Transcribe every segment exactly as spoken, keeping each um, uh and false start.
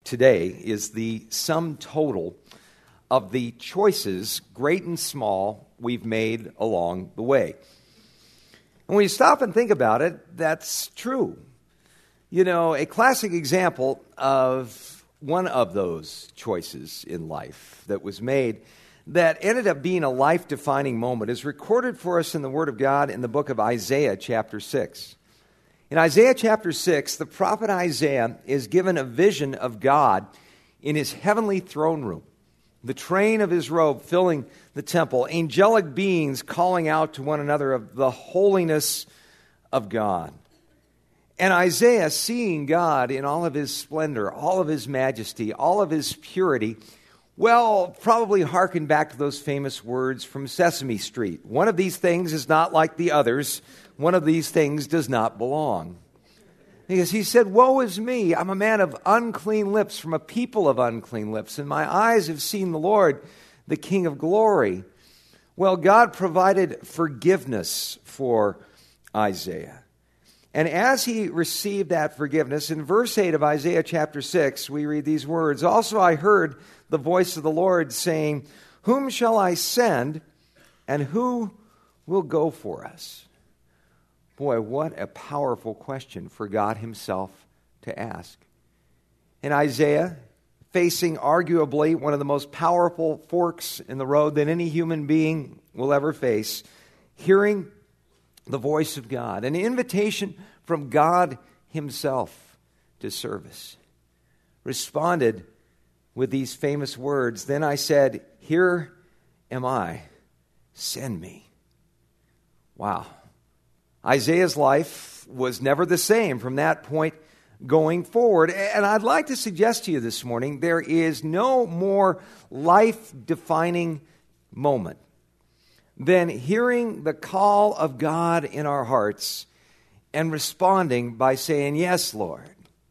today is the sum total of the choices, great and small, we've made along the way. And when you stop and think about it, that's true. You know, a classic example of one of those choices in life that was made that ended up being a life-defining moment is recorded for us in the Word of God in the book of Isaiah chapter six. In Isaiah chapter six, the prophet Isaiah is given a vision of God in his heavenly throne room, the train of his robe filling the temple, angelic beings calling out to one another of the holiness of God. And Isaiah, seeing God in all of his splendor, all of his majesty, all of his purity, well, probably hearkened back to those famous words from Sesame Street. One of these things is not like the others. One of these things does not belong. Because he said, "Woe is me, I'm a man of unclean lips, from a people of unclean lips, and my eyes have seen the Lord, the King of glory." Well, God provided forgiveness for Isaiah. And as he received that forgiveness, in verse eight of Isaiah chapter six, we read these words, "Also I heard the voice of the Lord saying, 'Whom shall I send, and who will go for us?'" Boy, what a powerful question for God himself to ask. And Isaiah, facing arguably one of the most powerful forks in the road that any human being will ever face, hearing the voice of God, an invitation from God himself to service, responded with these famous words, "Then I said, 'Here am I, send me.'" Wow. Isaiah's life was never the same from that point going forward. And I'd like to suggest to you this morning, there is no more life-defining moment than hearing the call of God in our hearts and responding by saying, "Yes, Lord,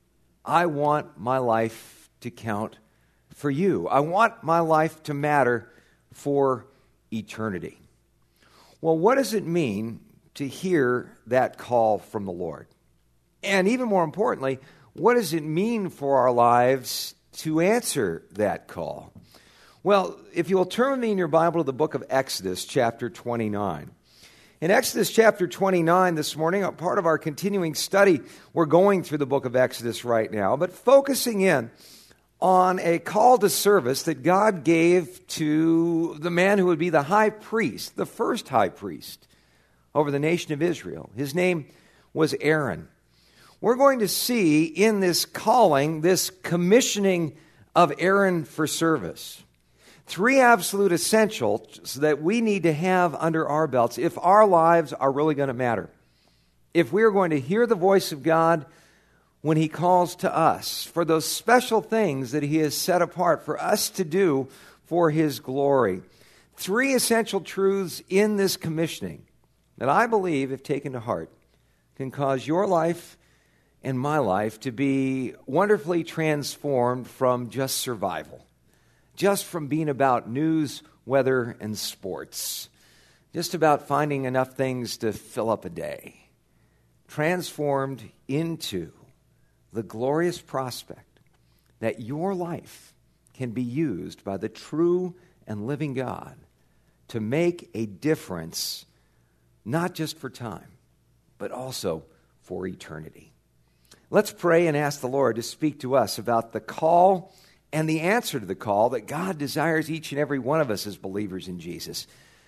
I want my life to count for you. I want my life to matter for eternity." Well, what does it mean to hear that call from the Lord? And even more importantly, what does it mean for our lives to answer that call? Well, if you will turn with me in your Bible to the book of Exodus, chapter twenty-nine. In Exodus chapter twenty-nine this morning, a part of our continuing study, we're going through the book of Exodus right now, but focusing in on a call to service that God gave to the man who would be the high priest, the first high priest over the nation of Israel. His name was Aaron. We're going to see in this calling, this commissioning of Aaron for service, three absolute essentials that we need to have under our belts if our lives are really going to matter. If we are going to hear the voice of God when he calls to us for those special things that he has set apart for us to do for his glory. Three essential truths in this commissioning that I believe, if taken to heart, can cause your life and my life to be wonderfully transformed from just survival, just from being about news, weather, and sports, just about finding enough things to fill up a day, transformed into the glorious prospect that your life can be used by the true and living God to make a difference, not just for time, but also for eternity. Let's pray and ask the Lord to speak to us about the call and the answer to the call that God desires each and every one of us as believers in Jesus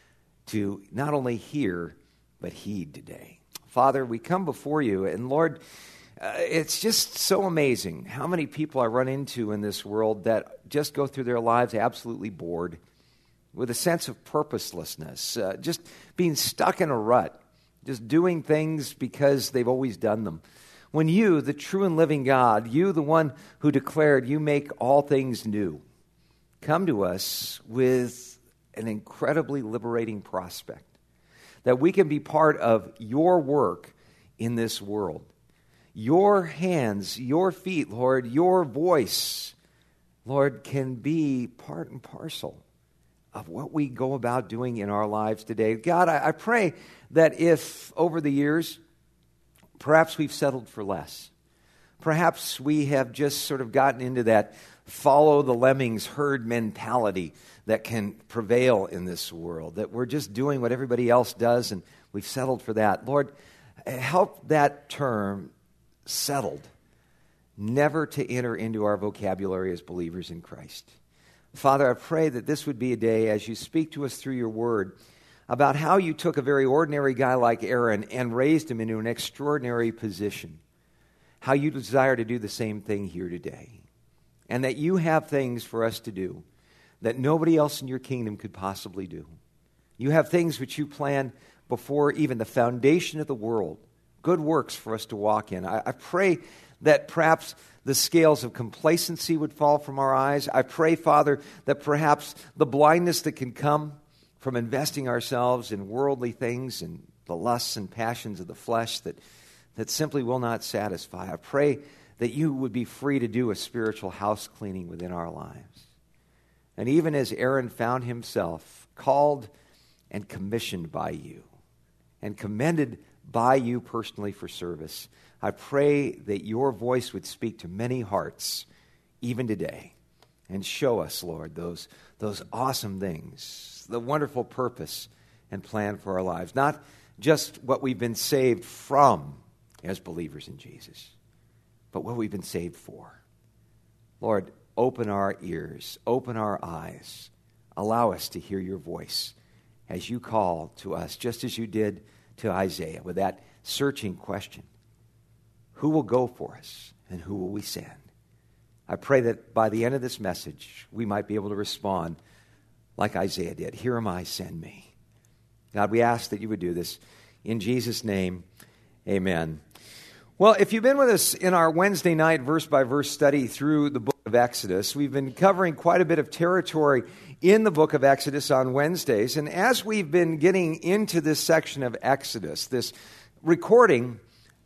to not only hear, but heed today. Father, we come before you, and Lord, uh, it's just so amazing how many people I run into in this world that just go through their lives absolutely bored, with a sense of purposelessness, uh, just being stuck in a rut, just doing things because they've always done them. When you, the true and living God, you, the one who declared you make all things new, come to us with an incredibly liberating prospect that we can be part of your work in this world. Your hands, your feet, Lord, your voice, Lord, can be part and parcel of what we go about doing in our lives today. God, I, I pray that if over the years, perhaps we've settled for less. perhaps we have just sort of gotten into that follow the lemmings herd mentality that can prevail in this world, that we're just doing what everybody else does and we've settled for that. Lord, help that term settled never to enter into our vocabulary as believers in Christ. Father, I pray that this would be a day as you speak to us through your word about how you took a very ordinary guy like Aaron and raised him into an extraordinary position, how you desire to do the same thing here today, and that you have things for us to do that nobody else in your kingdom could possibly do. You have things which you planned before even the foundation of the world, good works for us to walk in. I, I pray that perhaps the scales of complacency would fall from our eyes. I pray, Father, that perhaps the blindness that can come from investing ourselves in worldly things and the lusts and passions of the flesh that, that simply will not satisfy. I pray that you would be free to do a spiritual house cleaning within our lives. And even as Aaron found himself called and commissioned by you and commended by you personally for service, I pray that your voice would speak to many hearts even today and show us, Lord, those, those awesome things, the wonderful purpose and plan for our lives, not just what we've been saved from as believers in Jesus, but what we've been saved for. Lord, open our ears, open our eyes, allow us to hear your voice as you call to us, just as you did to Isaiah with that searching question. Who will go for us and who will we send? I pray that by the end of this message, we might be able to respond like Isaiah did. Here am I, send me. God, we ask that you would do this. In Jesus' name, amen. Well, if you've been with us in our Wednesday night verse-by-verse study through the book of Exodus, we've been covering quite a bit of territory in the book of Exodus on Wednesdays. And as we've been getting into this section of Exodus, this recording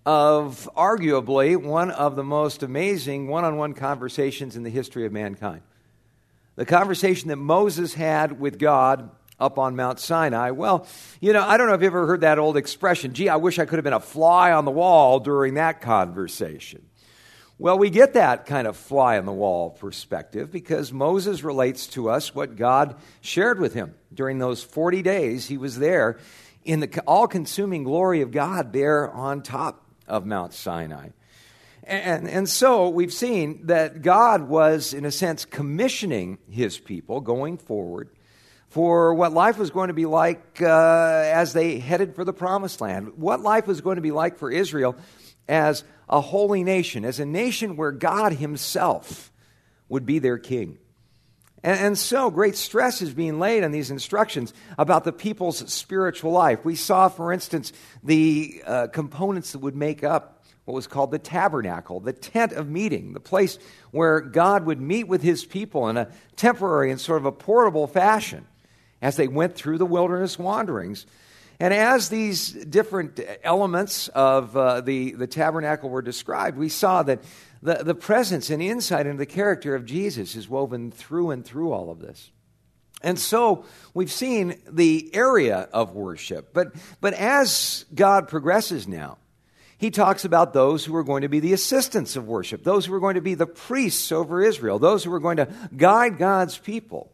of arguably one of the most amazing one-on-one conversations in the history of mankind, the conversation that Moses had with God up on Mount Sinai. Well, you know, I don't know if you've ever heard that old expression, gee, I wish I could have been a fly on the wall during that conversation. Well, we get that kind of fly on the wall perspective because Moses relates to us what God shared with him during those forty days he was there in the all-consuming glory of God there on top of Mount Sinai. And, and so we've seen that God was, in a sense, commissioning his people going forward for what life was going to be like uh, as they headed for the Promised Land, what life was going to be like for Israel as a holy nation, as a nation where God himself would be their king. And, and so great stress is being laid on these instructions about the people's spiritual life. We saw, for instance, the uh, components that would make up what was called the tabernacle, the tent of meeting, the place where God would meet with his people in a temporary and sort of a portable fashion as they went through the wilderness wanderings. And as these different elements of uh, the, the tabernacle were described, we saw that the, the presence and insight into the character of Jesus is woven through and through all of this. And so we've seen the area of worship. But, but as God progresses now, he talks about those who are going to be the assistants of worship, those who are going to be the priests over Israel, those who are going to guide God's people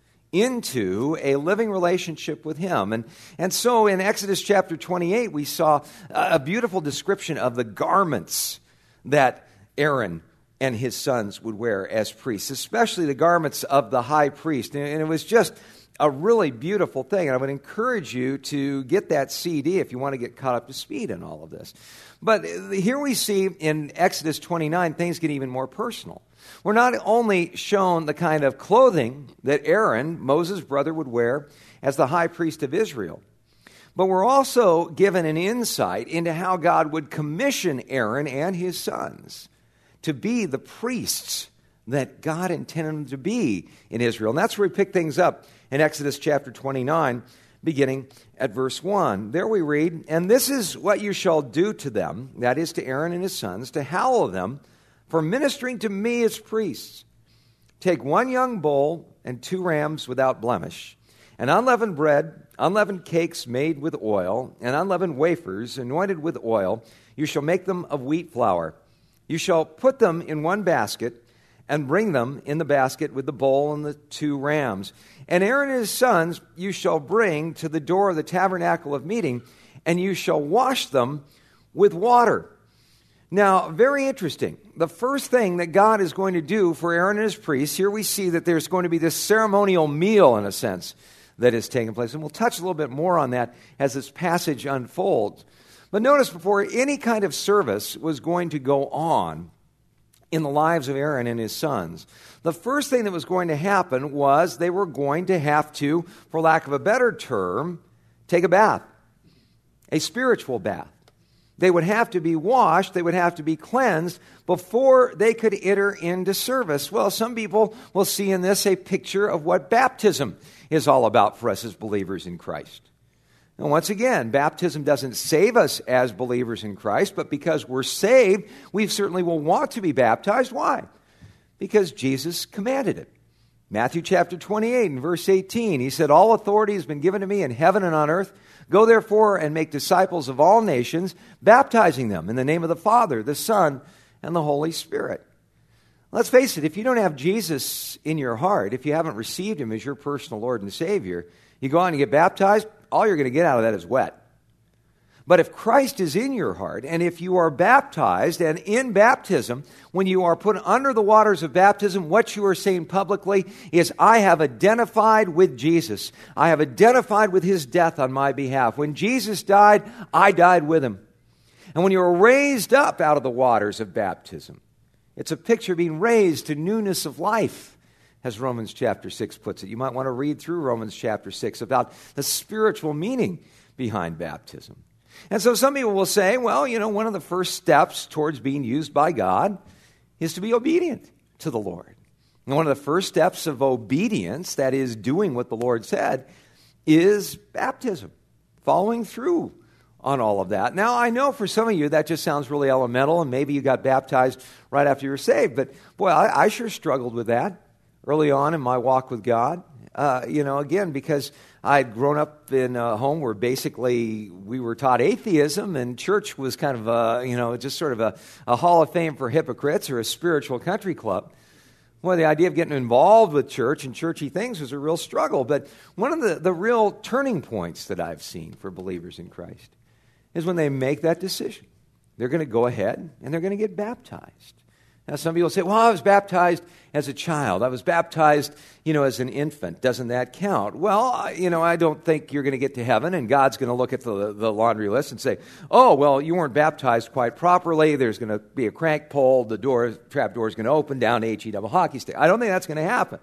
into a living relationship with him. And, and so in Exodus chapter twenty-eight, we saw a beautiful description of the garments that Aaron and his sons would wear as priests, especially the garments of the high priest. And, and it was just a really beautiful thing. And I would encourage you to get that C D if you want to get caught up to speed in all of this. But here we see in Exodus twenty-nine, things get even more personal. We're not only shown the kind of clothing that Aaron, Moses' brother, would wear as the high priest of Israel, but we're also given an insight into how God would commission Aaron and his sons to be the priests that God intended them to be in Israel. And that's where we pick things up in Exodus chapter twenty-nine, beginning at verse one. There we read, "And this is what you shall do to them," that is to Aaron and his sons, "to hallow them for ministering to me as priests. Take one young bull and two rams without blemish, and unleavened bread, unleavened cakes made with oil, and unleavened wafers anointed with oil. You shall make them of wheat flour. You shall put them in one basket and bring them in the basket with the bull and the two rams. And Aaron and his sons you shall bring to the door of the tabernacle of meeting, and you shall wash them with water. Now, very interesting. The first thing that God is going to do for Aaron and his priests, here we see that there's going to be this ceremonial meal, in a sense, that is taking place. And we'll touch a little bit more on that as this passage unfolds. But notice, before any kind of service was going to go on in the lives of Aaron and his sons, the first thing that was going to happen was they were going to have to, for lack of a better term, take a bath, a spiritual bath. They would have to be washed, they would have to be cleansed before they could enter into service. Well, some people will see in this a picture of what baptism is all about for us as believers in Christ. And once again, baptism doesn't save us as believers in Christ, but because we're saved, we certainly will want to be baptized. Why? Because Jesus commanded it. Matthew chapter twenty-eight and verse eighteen, he said, "All authority has been given to me in heaven and on earth. Go therefore and make disciples of all nations, baptizing them in the name of the Father, the Son, and the Holy Spirit." Let's face it, if you don't have Jesus in your heart, if you haven't received him as your personal Lord and Savior, you go out and you get baptized, all you're going to get out of that is wet. But if Christ is in your heart, and if you are baptized, and in baptism, when you are put under the waters of baptism, what you are saying publicly is, I have identified with Jesus. I have identified with his death on my behalf. When Jesus died, I died with him. And when you are raised up out of the waters of baptism, it's a picture of being raised to newness of life, as Romans chapter six puts it. You might want to read through Romans chapter six about the spiritual meaning behind baptism. And so some people will say, well, you know, one of the first steps towards being used by God is to be obedient to the Lord. And one of the first steps of obedience, that is doing what the Lord said, is baptism, following through on all of that. Now, I know for some of you that just sounds really elemental, and maybe you got baptized right after you were saved. But, boy, I, I sure struggled with that early on in my walk with God. Uh, you know, again, because I'd grown up in a home where basically we were taught atheism, and church was kind of a, you know, just sort of a, a hall of fame for hypocrites or a spiritual country club. Well, the idea of getting involved with church and churchy things was a real struggle. But one of the, the real turning points that I've seen for believers in Christ is when they make that decision. They're going to go ahead and they're going to get baptized. Now, some people say, well, I was baptized as a child. I was baptized, you know, as an infant. Doesn't that count? Well, you know, I don't think you're going to get to heaven and God's going to look at the, the laundry list and say, oh, well, you weren't baptized quite properly. There's going to be a crank pull. The door, trap door is going to open down H E double hockey stick. I don't think that's going to happen.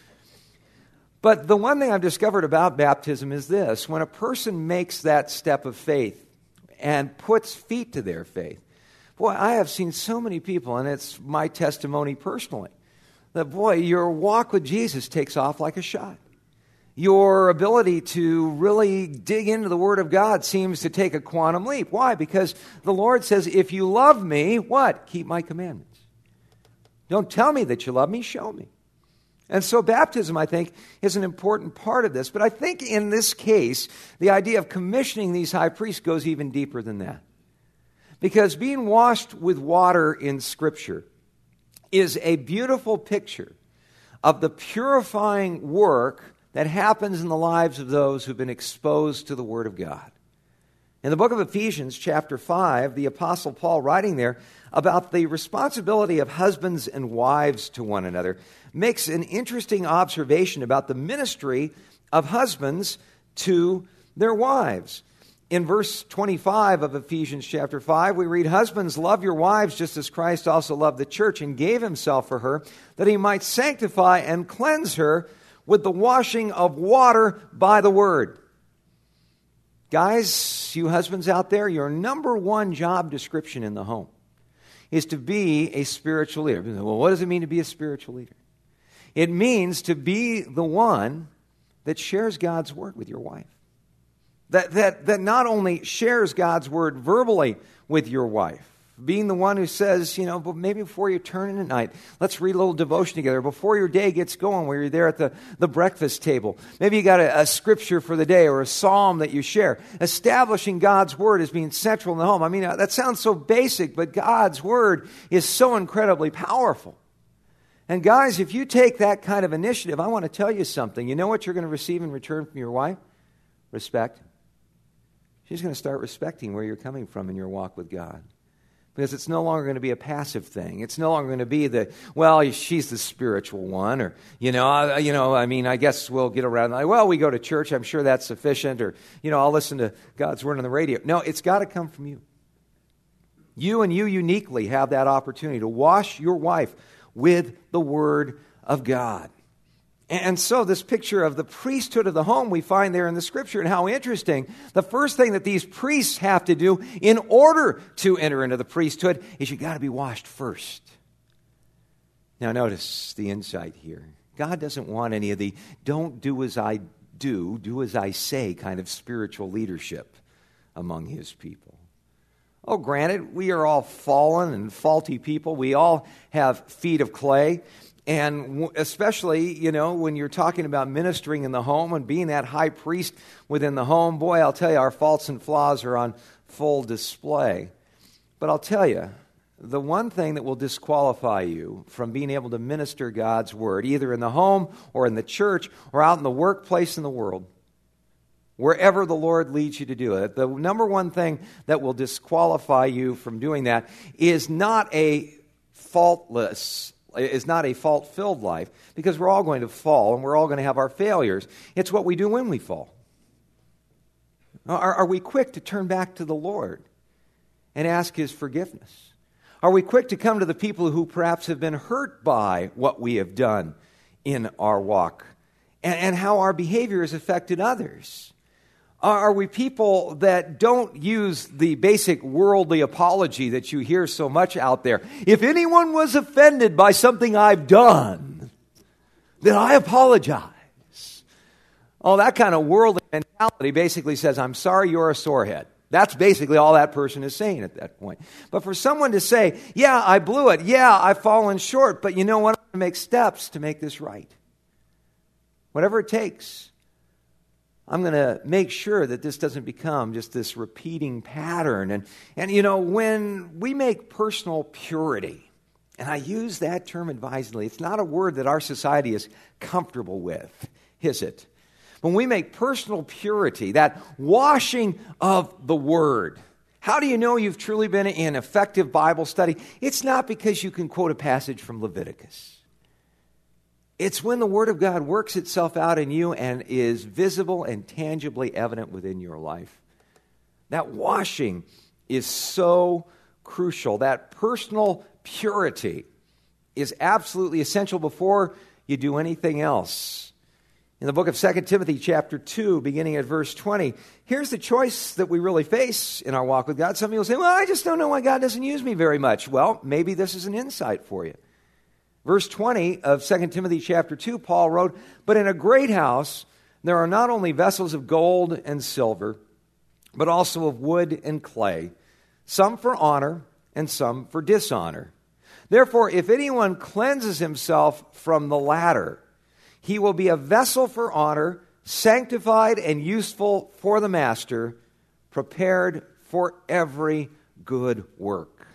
But the one thing I've discovered about baptism is this. When a person makes that step of faith and puts feet to their faith, boy, I have seen so many people, and it's my testimony personally, that, boy, your walk with Jesus takes off like a shot. Your ability to really dig into the Word of God seems to take a quantum leap. Why? Because the Lord says, if you love me, what? Keep my commandments. Don't tell me that you love me, show me. And so baptism, I think, is an important part of this. But I think in this case, the idea of commissioning these high priests goes even deeper than that. Because being washed with water in Scripture is a beautiful picture of the purifying work that happens in the lives of those who've been exposed to the Word of God. In the book of Ephesians, chapter five, the Apostle Paul, writing there about the responsibility of husbands and wives to one another, makes an interesting observation about the ministry of husbands to their wives. In verse twenty-five of Ephesians chapter five, we read, "Husbands, love your wives just as Christ also loved the church and gave himself for her, that he might sanctify and cleanse her with the washing of water by the word." Guys, you husbands out there, your number one job description in the home is to be a spiritual leader. Well, what does it mean to be a spiritual leader? It means to be the one that shares God's word with your wife. That, that, that not only shares God's word verbally with your wife, being the one who says, you know, but maybe before you turn in at night, let's read a little devotion together. Before your day gets going, where you're there at the, the breakfast table, maybe you got a, a scripture for the day or a psalm that you share. Establishing God's Word as being central in the home. I mean, that sounds so basic, but God's Word is so incredibly powerful. And guys, if you take that kind of initiative, I want to tell you something. You know what you're going to receive in return from your wife? Respect. She's going to start respecting where you're coming from in your walk with God. Because it's no longer going to be a passive thing. It's no longer going to be the, well, she's the spiritual one. Or, you know, I, you know, I mean, I guess we'll get around, like, well, we go to church. I'm sure that's sufficient. Or, you know, I'll listen to God's Word on the radio. No, it's got to come from you. You and you uniquely have that opportunity to wash your wife with the Word of God. And so this picture of the priesthood of the home we find there in the Scripture, and how interesting. The first thing that these priests have to do in order to enter into the priesthood is you got to be washed first. Now notice the insight here. God doesn't want any of the don't do as I do, do as I say kind of spiritual leadership among His people. Oh, granted, we are all fallen and faulty people. We all have feet of clay. And especially, you know, when you're talking about ministering in the home and being that high priest within the home, boy, I'll tell you, our faults and flaws are on full display. But I'll tell you, the one thing that will disqualify you from being able to minister God's Word, either in the home or in the church or out in the workplace in the world, wherever the Lord leads you to do it, the number one thing that will disqualify you from doing that is not a faultless, is not a fault-filled life, because we're all going to fall and we're all going to have our failures. It's what we do when we fall. Are, are we quick to turn back to the Lord and ask His forgiveness? Are we quick to come to the people who perhaps have been hurt by what we have done in our walk and, and how our behavior has affected others? Are we people that don't use the basic worldly apology that you hear so much out there? If anyone was offended by something I've done, then I apologize. Oh, that kind of worldly mentality basically says, I'm sorry you're a sorehead. That's basically all that person is saying at that point. But for someone to say, yeah, I blew it. Yeah, I've fallen short. But you know what? I'm going to make steps to make this right. Whatever it takes. I'm going to make sure that this doesn't become just this repeating pattern. And, and, you know, when we make personal purity, and I use that term advisedly, it's not a word that our society is comfortable with, is it? When we make personal purity, that washing of the Word, how do you know you've truly been in effective Bible study? It's not because you can quote a passage from Leviticus. It's when the Word of God works itself out in you and is visible and tangibly evident within your life. That washing is so crucial. That personal purity is absolutely essential before you do anything else. In the book of Second Timothy chapter two, beginning at verse twenty, here's the choice that we really face in our walk with God. Some people say, well, I just don't know why God doesn't use me very much. Well, maybe this is an insight for you. Verse twenty of Second Timothy chapter two, Paul wrote, but in a great house there are not only vessels of gold and silver, but also of wood and clay, some for honor and some for dishonor. Therefore, if anyone cleanses himself from the latter, he will be a vessel for honor, sanctified and useful for the master, prepared for every good work.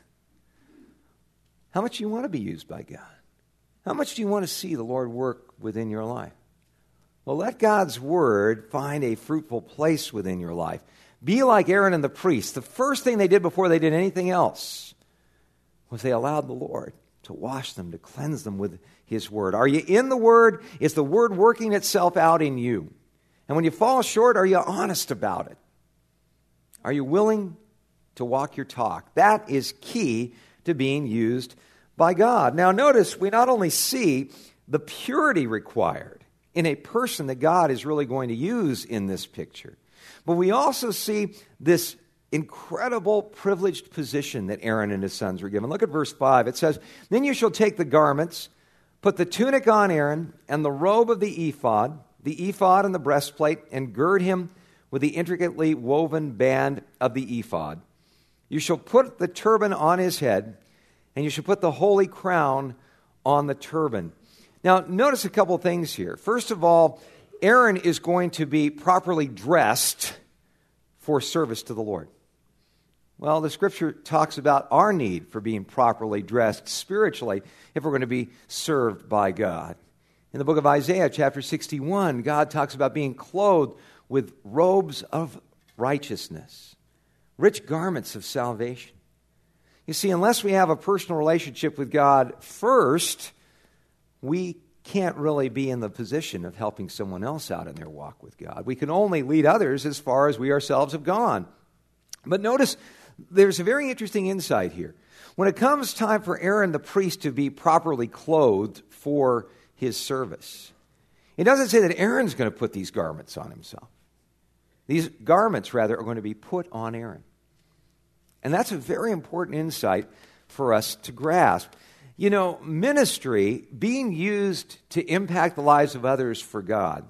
How much do you want to be used by God? How much do you want to see the Lord work within your life? Well, let God's Word find a fruitful place within your life. Be like Aaron and the priests. The first thing they did before they did anything else was they allowed the Lord to wash them, to cleanse them with His Word. Are you in the Word? Is the Word working itself out in you? And when you fall short, are you honest about it? Are you willing to walk your talk? That is key to being used by God. Now notice, we not only see the purity required in a person that God is really going to use in this picture, but we also see this incredible privileged position that Aaron and his sons were given. Look at verse five. It says, then you shall take the garments, put the tunic on Aaron, and the robe of the ephod, the ephod and the breastplate, and gird him with the intricately woven band of the ephod. You shall put the turban on his head, and you shall put the holy crown on the turban. Now, notice a couple things here. First of all, Aaron is going to be properly dressed for service to the Lord. Well, the Scripture talks about our need for being properly dressed spiritually if we're going to be served by God. In the book of Isaiah, chapter sixty-one, God talks about being clothed with robes of righteousness, rich garments of salvation. You see, unless we have a personal relationship with God first, we can't really be in the position of helping someone else out in their walk with God. We can only lead others as far as we ourselves have gone. But notice, there's a very interesting insight here. When it comes time for Aaron the priest to be properly clothed for his service, it doesn't say that Aaron's going to put these garments on himself. These garments, rather, are going to be put on Aaron. And that's a very important insight for us to grasp. You know, ministry, being used to impact the lives of others for God,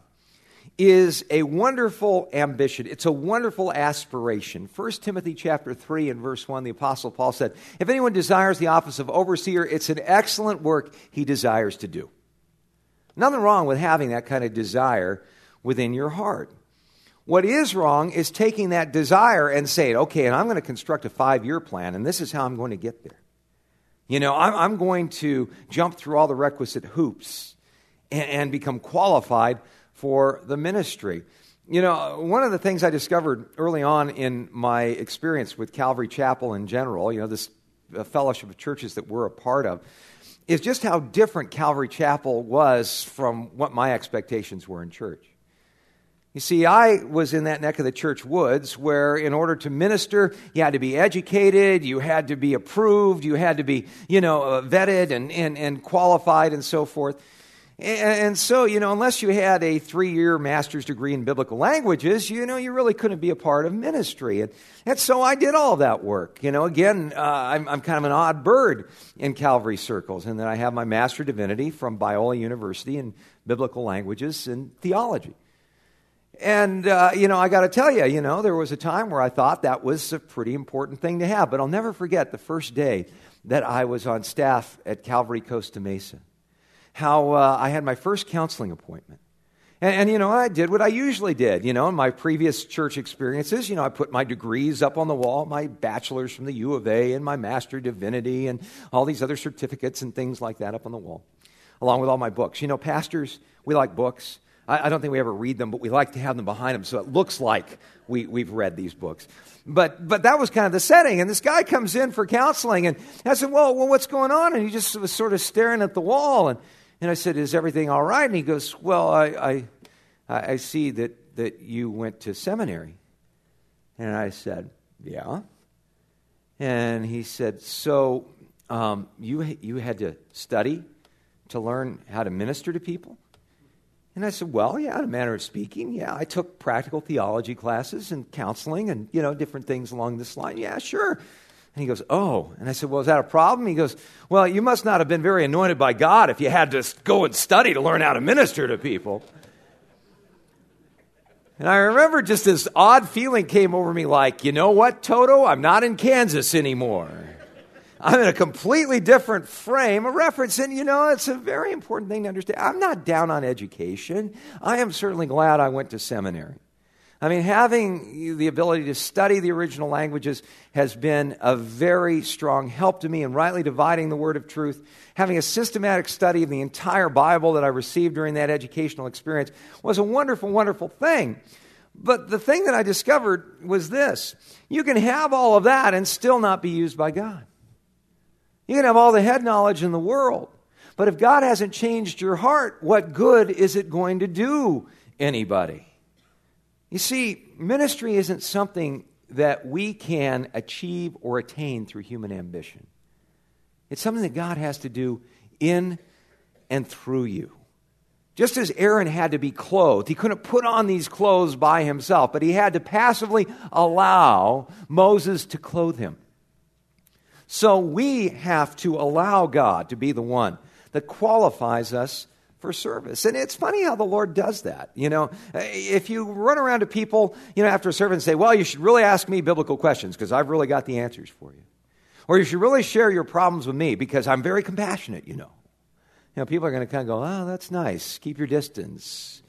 is a wonderful ambition. It's a wonderful aspiration. First Timothy chapter three and verse one, the Apostle Paul said, if anyone desires the office of overseer, it's an excellent work he desires to do. Nothing wrong with having that kind of desire within your heart. What is wrong is taking that desire and saying, okay, and I'm going to construct a five-year plan, and this is how I'm going to get there. You know, I'm, I'm going to jump through all the requisite hoops and, and become qualified for the ministry. You know, one of the things I discovered early on in my experience with Calvary Chapel in general, you know, this fellowship of churches that we're a part of, is just how different Calvary Chapel was from what my expectations were in church. You see, I was in that neck of the church woods where in order to minister, you had to be educated, you had to be approved, you had to be, you know, uh, vetted and, and, and qualified and so forth. And, and so, you know, unless you had a three-year master's degree in biblical languages, you know, you really couldn't be a part of ministry. And, and so I did all that work. You know, again, uh, I'm, I'm kind of an odd bird in Calvary circles. And then I have my Master of Divinity from Biola University in biblical languages and theology. And, uh, you know, I got to tell you, you know, there was a time where I thought that was a pretty important thing to have. But I'll never forget the first day that I was on staff at Calvary Costa Mesa, how uh, I had my first counseling appointment. And, and, you know, I did what I usually did. You know, in my previous church experiences, you know, I put my degrees up on the wall, my bachelor's from the U of A and my Master of Divinity and all these other certificates and things like that up on the wall, along with all my books. You know, pastors, we like books. I don't think we ever read them, but we like to have them behind them so it looks like we, we've read these books. But but that was kind of the setting. And this guy comes in for counseling, and I said, well, well what's going on? And he just was sort of staring at the wall. And, and I said, is everything all right? And he goes, well, I I, I see that, that you went to seminary. And I said, yeah. And he said, so um, you you had to study to learn how to minister to people? And I said, well, yeah, in a manner of speaking, yeah, I took practical theology classes and counseling and, you know, different things along this line. Yeah, sure. And he goes, oh. And I said, well, is that a problem? He goes, well, you must not have been very anointed by God if you had to go and study to learn how to minister to people. And I remember just this odd feeling came over me like, you know what, Toto? I'm not in Kansas anymore. I'm in a completely different frame of reference. And, you know, it's a very important thing to understand. I'm not down on education. I am certainly glad I went to seminary. I mean, having the ability to study the original languages has been a very strong help to me in rightly dividing the word of truth. Having a systematic study of the entire Bible that I received during that educational experience was a wonderful, wonderful thing. But the thing that I discovered was this. You can have all of that and still not be used by God. You can have all the head knowledge in the world, but if God hasn't changed your heart, what good is it going to do anybody? You see, ministry isn't something that we can achieve or attain through human ambition. It's something that God has to do in and through you. Just as Aaron had to be clothed, he couldn't put on these clothes by himself, but he had to passively allow Moses to clothe him. So we have to allow God to be the one that qualifies us for service. And it's funny how the Lord does that. You know, if you run around to people, you know, after a service and say, well, you should really ask me biblical questions because I've really got the answers for you. Or you should really share your problems with me because I'm very compassionate, you know. You know, people are going to kind of go, oh, that's nice. Keep your distance.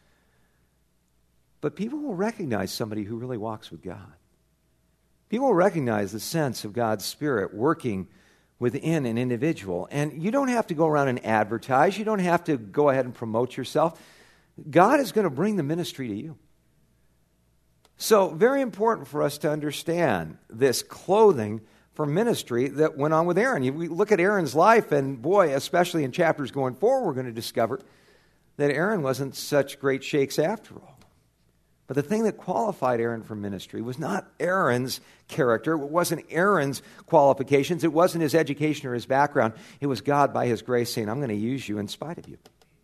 But people will recognize somebody who really walks with God. People will recognize the sense of God's Spirit working within an individual. And you don't have to go around and advertise. You don't have to go ahead and promote yourself. God is going to bring the ministry to you. So very important for us to understand this clothing for ministry that went on with Aaron. You, we look at Aaron's life, and boy, especially in chapters going forward, we're going to discover that Aaron wasn't such great shakes after all. But the thing that qualified Aaron for ministry was not Aaron's character. It wasn't Aaron's qualifications. It wasn't his education or his background. It was God by his grace saying, I'm going to use you in spite of you.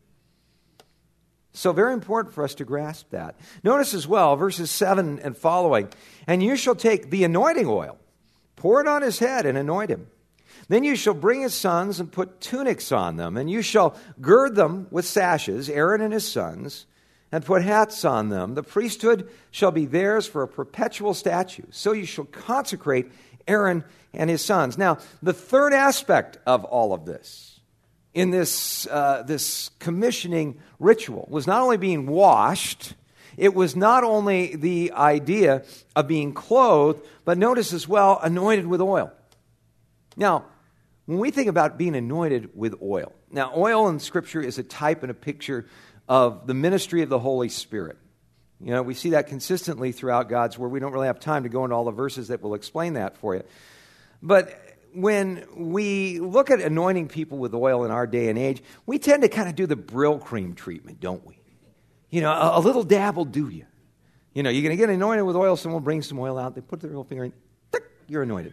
So very important for us to grasp that. Notice as well, verses seven and following, and you shall take the anointing oil, pour it on his head and anoint him. Then you shall bring his sons and put tunics on them, and you shall gird them with sashes, Aaron and his sons, and put hats on them. The priesthood shall be theirs for a perpetual statute. So you shall consecrate Aaron and his sons. Now, the third aspect of all of this, in this, uh, this commissioning ritual, was not only being washed, it was not only the idea of being clothed, but notice as well, anointed with oil. Now, when we think about being anointed with oil, now oil in Scripture is a type and a picture of the ministry of the Holy Spirit. You know, we see that consistently throughout God's Word. We don't really have time to go into all the verses that will explain that for you. But when we look at anointing people with oil in our day and age, we tend to kind of do the Brill cream treatment, don't we? You know, a, a little dab will do you. You know, you're going to get anointed with oil, someone brings some oil out, they put their little finger in, tick, you're anointed.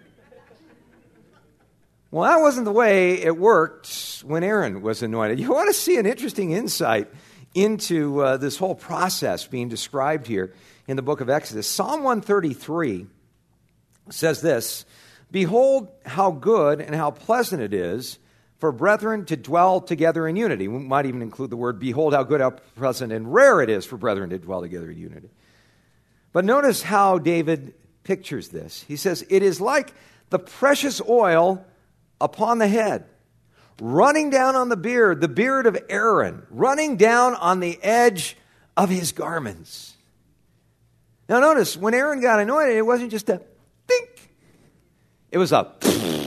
Well, that wasn't the way it worked when Aaron was anointed. You want to see an interesting insight into uh, this whole process being described here in the book of Exodus. Psalm one thirty-three says this, behold how good and how pleasant it is for brethren to dwell together in unity. We might even include the word, behold how good, how pleasant and rare it is for brethren to dwell together in unity. But notice how David pictures this. He says, it is like the precious oil upon the head, running down on the beard, the beard of Aaron, running down on the edge of his garments. Now notice, when Aaron got anointed, it wasn't just a dink. It was a...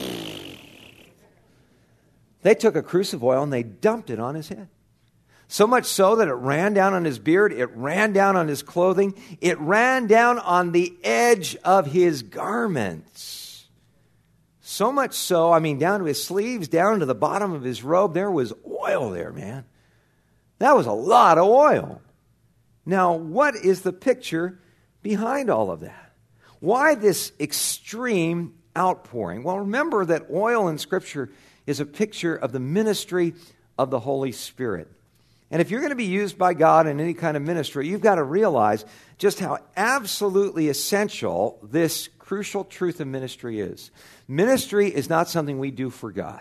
They took a cruse of oil and they dumped it on his head. So much so that it ran down on his beard, it ran down on his clothing, it ran down on the edge of his garments. So much so, I mean, down to his sleeves, down to the bottom of his robe, there was oil there, man. That was a lot of oil. Now, what is the picture behind all of that? Why this extreme outpouring? Well, remember that oil in Scripture is a picture of the ministry of the Holy Spirit. And if you're going to be used by God in any kind of ministry, you've got to realize just how absolutely essential this crucial truth of ministry is. Ministry is not something we do for God,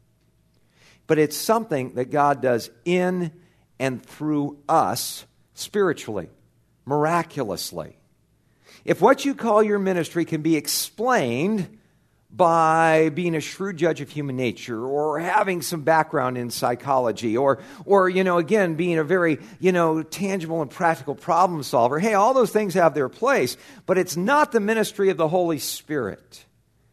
but it's something that God does in and through us spiritually, miraculously. If what you call your ministry can be explained by being a shrewd judge of human nature or having some background in psychology or, or you know, again, being a very, you know, tangible and practical problem solver. Hey, all those things have their place, but it's not the ministry of the Holy Spirit.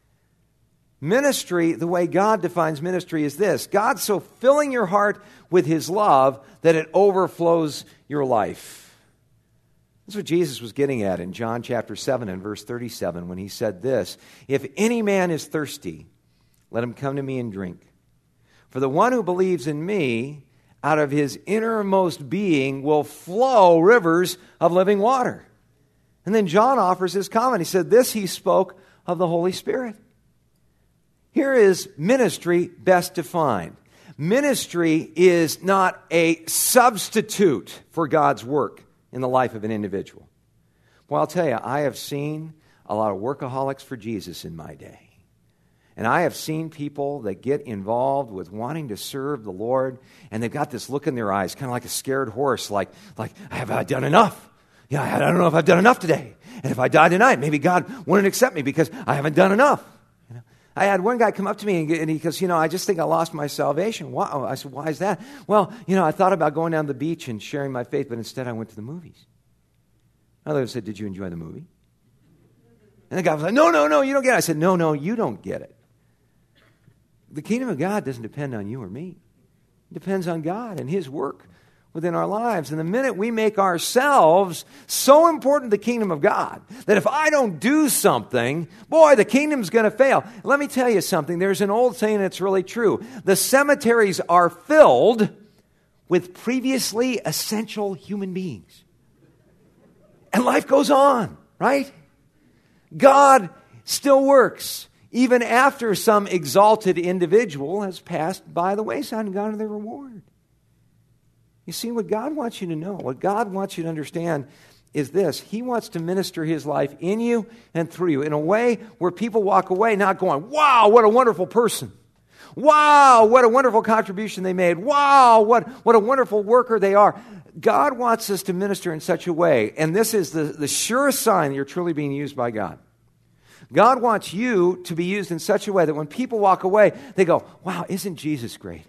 Ministry, the way God defines ministry is this. God's so filling your heart with His love that it overflows your life. That's what Jesus was getting at in John chapter seven and verse thirty-seven when He said this, if any man is thirsty, let him come to me and drink. For the one who believes in me, out of his innermost being will flow rivers of living water. And then John offers his comment. He said, this he spoke of the Holy Spirit. Here is ministry best defined. Ministry is not a substitute for God's work in the life of an individual. Well, I'll tell you, I have seen a lot of workaholics for Jesus in my day. And I have seen people that get involved with wanting to serve the Lord, and they've got this look in their eyes, kind of like a scared horse, like, like have I done enough? Yeah, I don't know if I've done enough today. And if I die tonight, maybe God wouldn't accept me because I haven't done enough. You know? I had one guy come up to me and he goes, you know, I just think I lost my salvation. Wow. I said, why is that? Well, you know, I thought about going down to the beach and sharing my faith, but instead I went to the movies. Another said, did you enjoy the movie? And the guy was like, no, no, no, you don't get it. I said, no, no, you don't get it. The kingdom of God doesn't depend on you or me. It depends on God and His work within our lives. And the minute we make ourselves so important to the kingdom of God that if I don't do something, boy, the kingdom's going to fail. Let me tell you something. There's an old saying that's really true. The cemeteries are filled with previously essential human beings. And life goes on, right? God still works even after some exalted individual has passed by the wayside and gone to their reward. You see, what God wants you to know, what God wants you to understand is this. He wants to minister His life in you and through you in a way where people walk away not going, wow, what a wonderful person. Wow, what a wonderful contribution they made. Wow, what, what a wonderful worker they are. God wants us to minister in such a way, and this is the, the surest sign that you're truly being used by God. God wants you to be used in such a way that when people walk away, they go, wow, isn't Jesus great?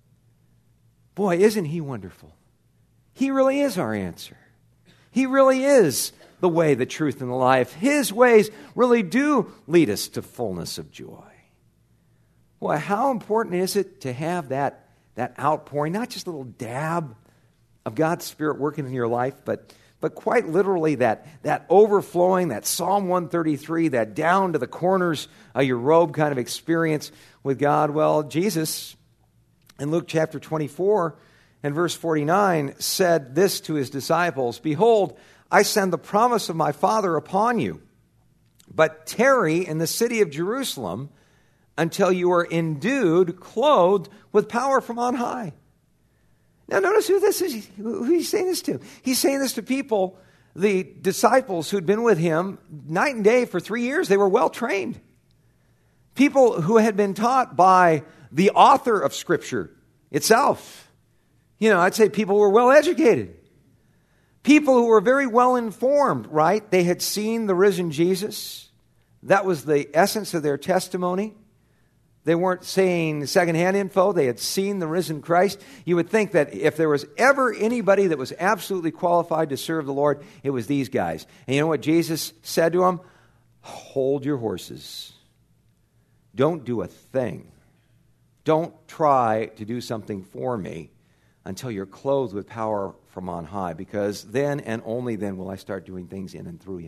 Boy, isn't He wonderful? He really is our answer. He really is the way, the truth, and the life. His ways really do lead us to fullness of joy. Boy, how important is it to have that, that outpouring, not just a little dab of God's Spirit working in your life, but, but quite literally that, that overflowing, that Psalm one thirty-three, that down to the corners of your robe kind of experience with God. Well, Jesus, in Luke chapter twenty-four and verse forty-nine, said this to His disciples, behold, I send the promise of my Father upon you, but tarry in the city of Jerusalem until you are endued, clothed with power from on high. Now notice who this is, who He's saying this to. He's saying this to people, the disciples who'd been with Him night and day for three years. They were well trained. People who had been taught by the author of Scripture itself. You know, I'd say people who were well educated. People who were very well informed, right? They had seen the risen Jesus. That was the essence of their testimony. They weren't saying secondhand info. They had seen the risen Christ. You would think that if there was ever anybody that was absolutely qualified to serve the Lord, it was these guys. And you know what Jesus said to them? Hold your horses. Don't do a thing. Don't try to do something for me until you're clothed with power from on high, because then and only then will I start doing things in and through you.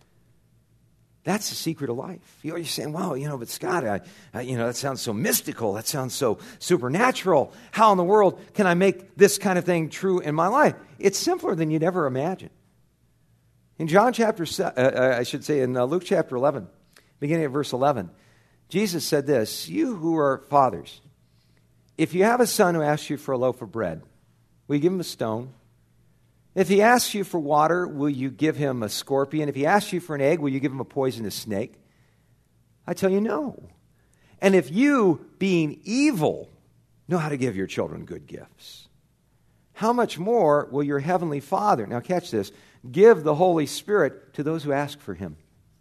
That's the secret of life. You're saying, well, you know, but Scott, I, I, you know, that sounds so mystical. That sounds so supernatural. How in the world can I make this kind of thing true in my life? It's simpler than you'd ever imagine. In John chapter, uh, I should say in uh, Luke chapter eleven, beginning at verse eleven, Jesus said this, you who are fathers, if you have a son who asks you for a loaf of bread, will you give him a stone? If he asks you for water, will you give him a scorpion? If he asks you for an egg, will you give him a poisonous snake? I tell you, no. And if you, being evil, know how to give your children good gifts, how much more will your heavenly Father, now catch this, give the Holy Spirit to those who ask for Him?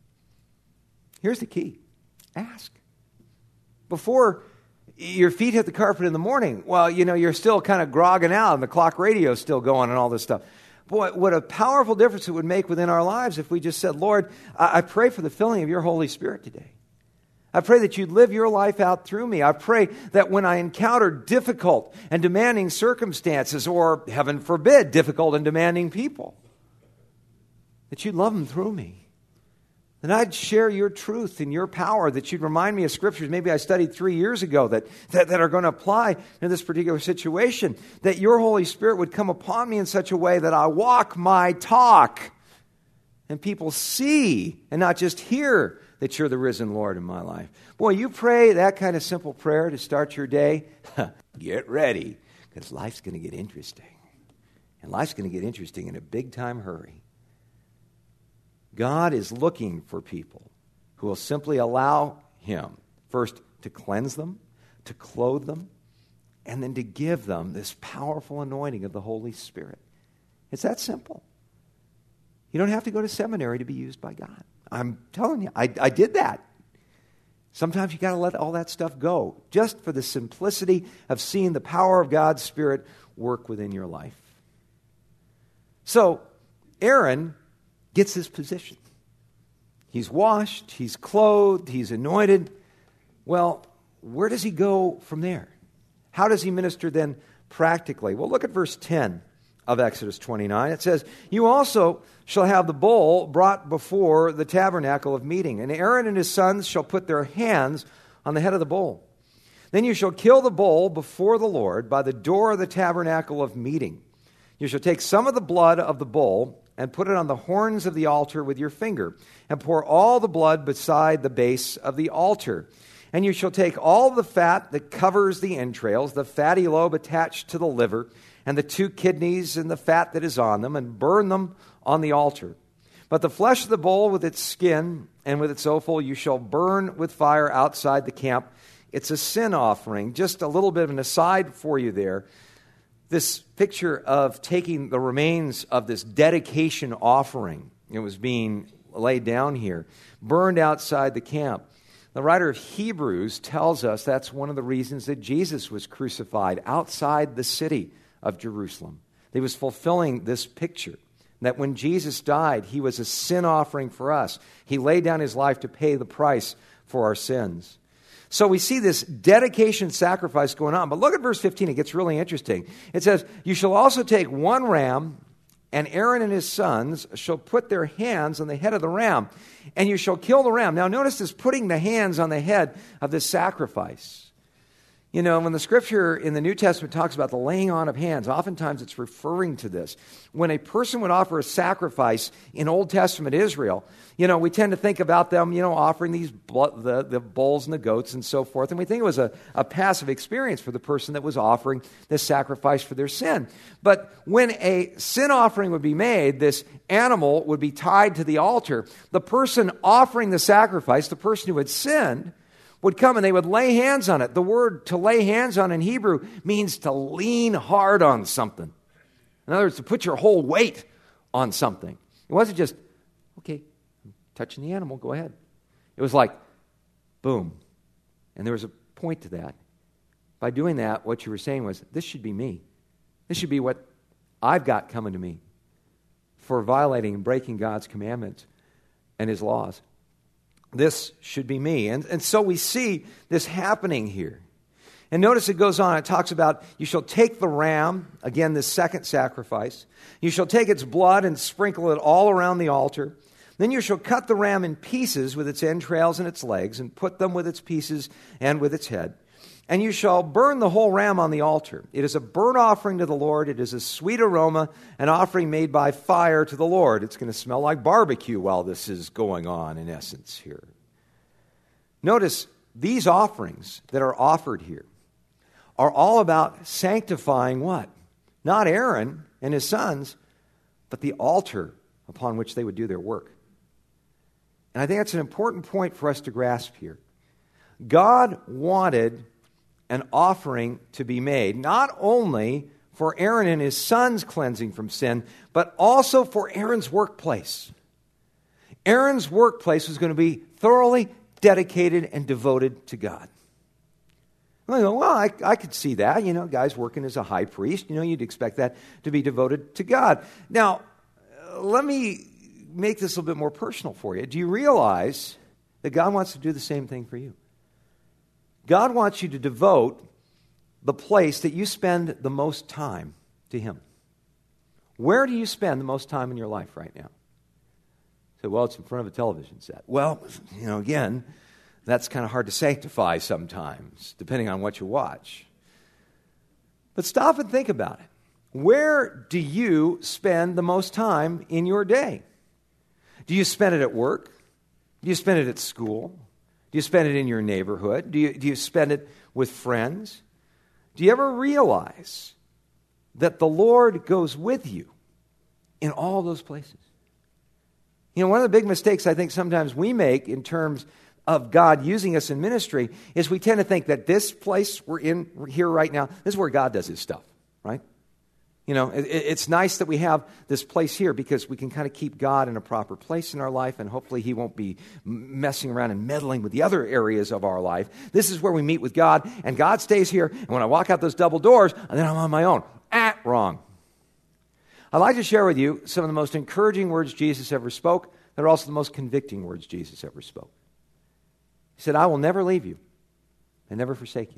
Here's the key. Ask. Before your feet hit the carpet in the morning, well, you know, you're still kind of grogging out and the clock radio's still going and all this stuff. Boy, what a powerful difference it would make within our lives if we just said, Lord, I pray for the filling of your Holy Spirit today. I pray that you'd live your life out through me. I pray that when I encounter difficult and demanding circumstances, or heaven forbid, difficult and demanding people, that you'd love them through me. And I'd share your truth and your power, that you'd remind me of scriptures maybe I studied three years ago that, that, that are going to apply to this particular situation, that your Holy Spirit would come upon me in such a way that I walk my talk and people see and not just hear that you're the risen Lord in my life. Boy, you pray that kind of simple prayer to start your day, get ready, because life's going to get interesting. And life's going to get interesting in a big-time hurry. God is looking for people who will simply allow Him, first, to cleanse them, to clothe them, and then to give them this powerful anointing of the Holy Spirit. It's that simple. You don't have to go to seminary to be used by God. I'm telling you, I, I did that. Sometimes you got to let all that stuff go, just for the simplicity of seeing the power of God's Spirit work within your life. So, Aaron gets his position. He's washed, he's clothed, he's anointed. Well, where does he go from there? How does he minister then practically? Well, look at verse ten of Exodus twenty-nine. It says, "You also shall have the bull brought before the tabernacle of meeting, and Aaron and his sons shall put their hands on the head of the bull. Then you shall kill the bull before the Lord by the door of the tabernacle of meeting. You shall take some of the blood of the bull and put it on the horns of the altar with your finger, and pour all the blood beside the base of the altar. And you shall take all the fat that covers the entrails, the fatty lobe attached to the liver, and the two kidneys and the fat that is on them, and burn them on the altar. But the flesh of the bull with its skin and with its offal you shall burn with fire outside the camp. It's a sin offering." Just a little bit of an aside for you there. This picture of taking the remains of this dedication offering, it was being laid down here, burned outside the camp. The writer of Hebrews tells us that's one of the reasons that Jesus was crucified outside the city of Jerusalem. He was fulfilling this picture, that when Jesus died, he was a sin offering for us. He laid down his life to pay the price for our sins. So we see this dedication sacrifice going on. But look at verse fifteen. It gets really interesting. It says, "You shall also take one ram, and Aaron and his sons shall put their hands on the head of the ram, and you shall kill the ram." Now notice this putting the hands on the head of this sacrifice. You know, when the scripture in the New Testament talks about the laying on of hands, oftentimes it's referring to this. When a person would offer a sacrifice in Old Testament Israel, you know, we tend to think about them, you know, offering these blood, the, the bulls and the goats and so forth, and we think it was a, a passive experience for the person that was offering this sacrifice for their sin. But when a sin offering would be made, this animal would be tied to the altar. The person offering the sacrifice, the person who had sinned, would come and they would lay hands on it. The word to lay hands on in Hebrew means to lean hard on something. In other words, to put your whole weight on something. It wasn't just, okay, I'm touching the animal, go ahead. It was like, boom. And there was a point to that. By doing that, what you were saying was, this should be me. This should be what I've got coming to me for violating and breaking God's commandments and his laws. This should be me. And, and so we see this happening here. And notice it goes on. It talks about, you shall take the ram, again, this second sacrifice. You shall take its blood and sprinkle it all around the altar. Then you shall cut the ram in pieces with its entrails and its legs, and put them with its pieces and with its head. And you shall burn the whole ram on the altar. It is a burnt offering to the Lord. It is a sweet aroma, an offering made by fire to the Lord. It's going to smell like barbecue while this is going on, in essence, here. Notice these offerings that are offered here are all about sanctifying what? Not Aaron and his sons, but the altar upon which they would do their work. And I think that's an important point for us to grasp here. God wanted an offering to be made, not only for Aaron and his sons' cleansing from sin, but also for Aaron's workplace. Aaron's workplace was going to be thoroughly dedicated and devoted to God. Well, you know, well I, I could see that. You know, guys working as a high priest, you know, you'd expect that to be devoted to God. Now, uh, let me make this a little bit more personal for you. Do you realize that God wants to do the same thing for you? God wants you to devote the place that you spend the most time to Him. Where do you spend the most time in your life right now? So, well, it's in front of a television set. Well, you know, again, that's kind of hard to sanctify sometimes, depending on what you watch. But stop and think about it. Where do you spend the most time in your day? Do you spend it at work? Do you spend it at school? Do you spend it in your neighborhood? Do you, do you spend it with friends? Do you ever realize that the Lord goes with you in all those places? You know, one of the big mistakes I think sometimes we make in terms of God using us in ministry is we tend to think that this place we're in here right now, this is where God does his stuff, right? You know, it, it's nice that we have this place here because we can kind of keep God in a proper place in our life, and hopefully he won't be messing around and meddling with the other areas of our life. This is where we meet with God, and God stays here, and when I walk out those double doors, and then I'm on my own. Ah, wrong. I'd like to share with you some of the most encouraging words Jesus ever spoke. They're also the most convicting words Jesus ever spoke. He said, I will never leave you and never forsake you.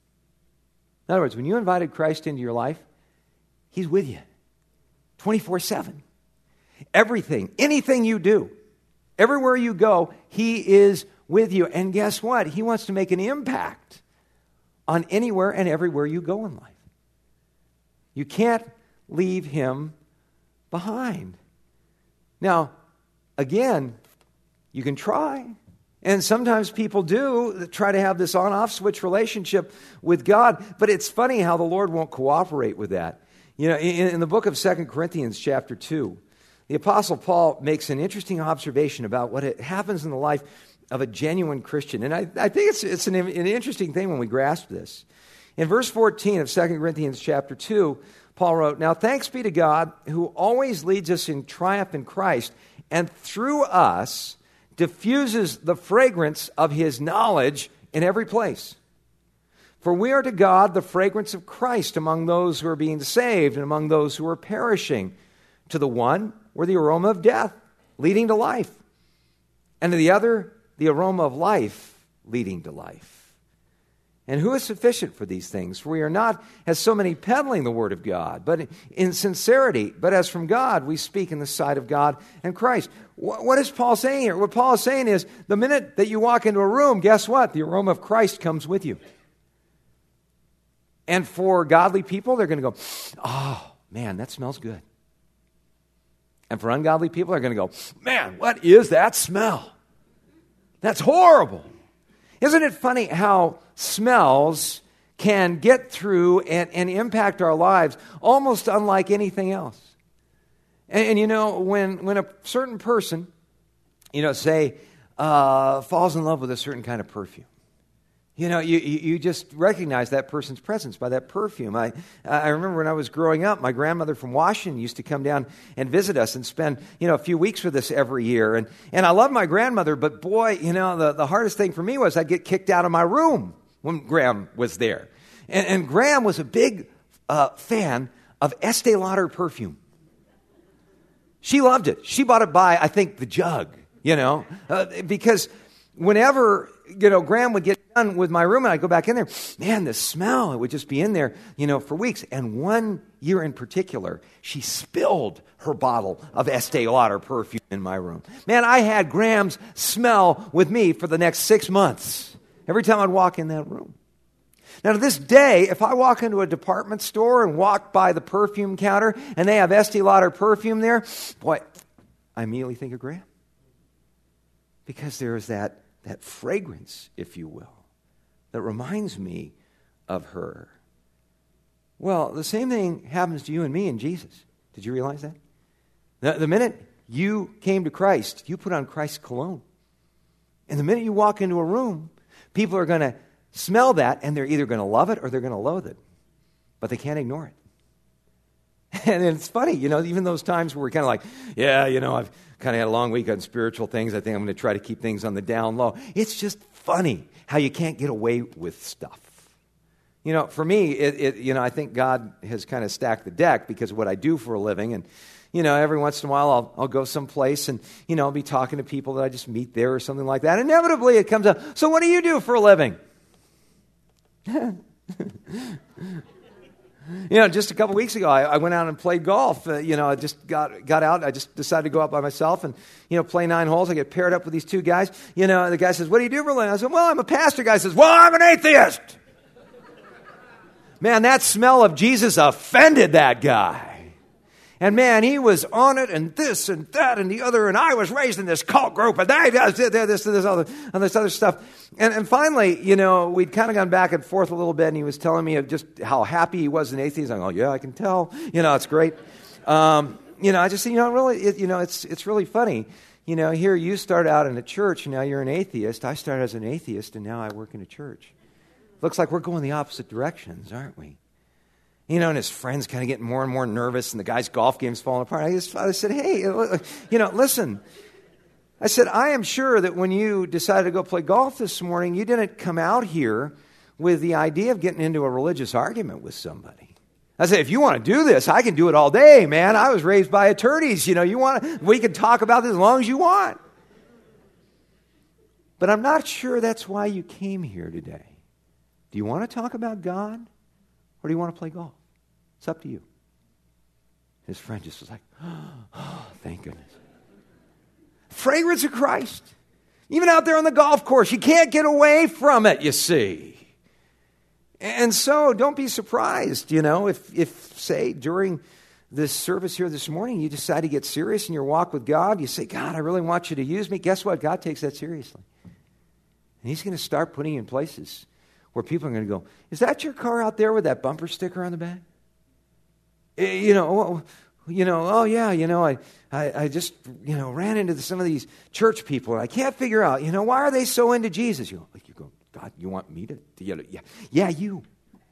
In other words, when you invited Christ into your life, he's with you twenty-four seven. Everything, anything you do, everywhere you go, he is with you. And guess what? He wants to make an impact on anywhere and everywhere you go in life. You can't leave him behind. Now, again, you can try. And sometimes people do try to have this on-off switch relationship with God. But it's funny how the Lord won't cooperate with that. You know, in, in the book of Second Corinthians chapter two, the Apostle Paul makes an interesting observation about what it happens in the life of a genuine Christian. And I, I think it's, it's an, an interesting thing when we grasp this. In verse fourteen of Second Corinthians chapter two, Paul wrote, Now thanks be to God who always leads us in triumph in Christ, and through us diffuses the fragrance of his knowledge in every place. For we are to God the fragrance of Christ among those who are being saved and among those who are perishing. To the one, we're the aroma of death, leading to life. And to the other, the aroma of life, leading to life. And who is sufficient for these things? For we are not, as so many, peddling the word of God, but in sincerity. But as from God, we speak in the sight of God and Christ. What is Paul saying here? What Paul is saying is, the minute that you walk into a room, guess what? The aroma of Christ comes with you. And for godly people, they're going to go, oh, man, that smells good. And for ungodly people, they're going to go, man, what is that smell? That's horrible. Isn't it funny how smells can get through and, and impact our lives almost unlike anything else? And, and you know, when, when a certain person, you know, say, uh, falls in love with a certain kind of perfume, you know, you, you just recognize that person's presence by that perfume. I, I remember when I was growing up, my grandmother from Washington used to come down and visit us and spend, you know, a few weeks with us every year. And, and I love my grandmother, but boy, you know, the, the hardest thing for me was I'd get kicked out of my room when Graham was there. And, and Graham was a big uh, fan of Estee Lauder perfume. She loved it. She bought it by, I think, the jug, you know, uh, because whenever, you know, Graham would get done with my room and I'd go back in there, man, the smell, it would just be in there, you know, for weeks. And one year in particular, she spilled her bottle of Estee Lauder perfume in my room. Man, I had Graham's smell with me for the next six months, every time I'd walk in that room. Now, to this day, if I walk into a department store and walk by the perfume counter and they have Estee Lauder perfume there, boy, I immediately think of Graham. Because there is that, that fragrance, if you will, that reminds me of her. Well, the same thing happens to you and me in Jesus. Did you realize that? The, the minute you came to Christ, you put on Christ's cologne. And the minute you walk into a room, people are going to smell that, and they're either going to love it or they're going to loathe it. But they can't ignore it. And it's funny, you know, even those times where we're kind of like, yeah, you know, I've kind of had a long week on spiritual things. I think I'm going to try to keep things on the down low. It's just funny how you can't get away with stuff. You know, for me, it, it, you know, I think God has kind of stacked the deck because of what I do for a living. And, you know, every once in a while I'll, I'll go someplace and, you know, I'll be talking to people that I just meet there or something like that. Inevitably it comes up, so what do you do for a living? You know, just a couple weeks ago, I, I went out and played golf. Uh, you know, I just got got out. I just decided to go out by myself and, you know, play nine holes. I get paired up with these two guys. You know, the guy says, what do you do for a living? I said, well, I'm a pastor. The guy says, well, I'm an atheist. Man, that smell of Jesus offended that guy. And man, he was on it and this and that and the other. And I was raised in this cult group and they does this, this, this, other, and this other stuff. And, and finally, you know, we'd kind of gone back and forth a little bit. And he was telling me of just how happy he was in atheism. I'm like, yeah, I can tell. You know, it's great. Um, you know, I just, you know, really, it, you know, it's it's really funny. you know, here you start out in a church, and now you're an atheist. I started as an atheist, and now I work in a church. Looks like we're going the opposite directions, aren't we? You know, and his friends kind of getting more and more nervous, and the guy's golf game's falling apart. I just I said, hey, you know, listen. I said, I am sure that when you decided to go play golf this morning, you didn't come out here with the idea of getting into a religious argument with somebody. I said, if you want to do this, I can do it all day, man. I was raised by attorneys. You know, you want we can talk about this as long as you want. But I'm not sure that's why you came here today. Do you want to talk about God, or do you want to play golf? It's up to you. His friend just was like, oh, thank goodness. Fragrance of Christ. Even out there on the golf course, you can't get away from it, you see. And so don't be surprised, you know, if, if say, during this service here this morning, you decide to get serious in your walk with God. You say, God, I really want you to use me. Guess what? God takes that seriously. And He's going to start putting you in places where people are going to go, is that your car out there with that bumper sticker on the back? You know, you know, oh yeah, you know, I, I, I just, you know, ran into some of these church people, and I can't figure out, you know, why are they so into Jesus? You go, you go God, you want me to, to you know, yeah, yeah, you.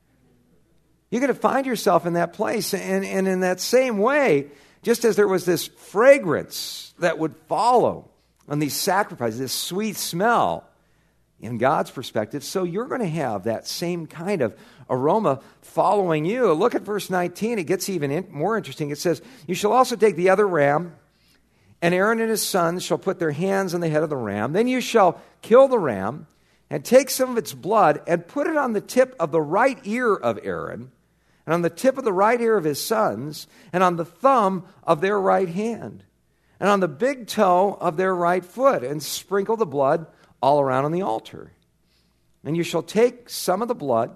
You're going to find yourself in that place, and, and in that same way, just as there was this fragrance that would follow on these sacrifices, this sweet smell, in God's perspective, so you're going to have that same kind of aroma following you. Look at verse nineteen. It gets even in, more interesting. It says, you shall also take the other ram, and Aaron and his sons shall put their hands on the head of the ram. Then you shall kill the ram, and take some of its blood, and put it on the tip of the right ear of Aaron, and on the tip of the right ear of his sons, and on the thumb of their right hand, and on the big toe of their right foot, and sprinkle the blood all around on the altar. And you shall take some of the blood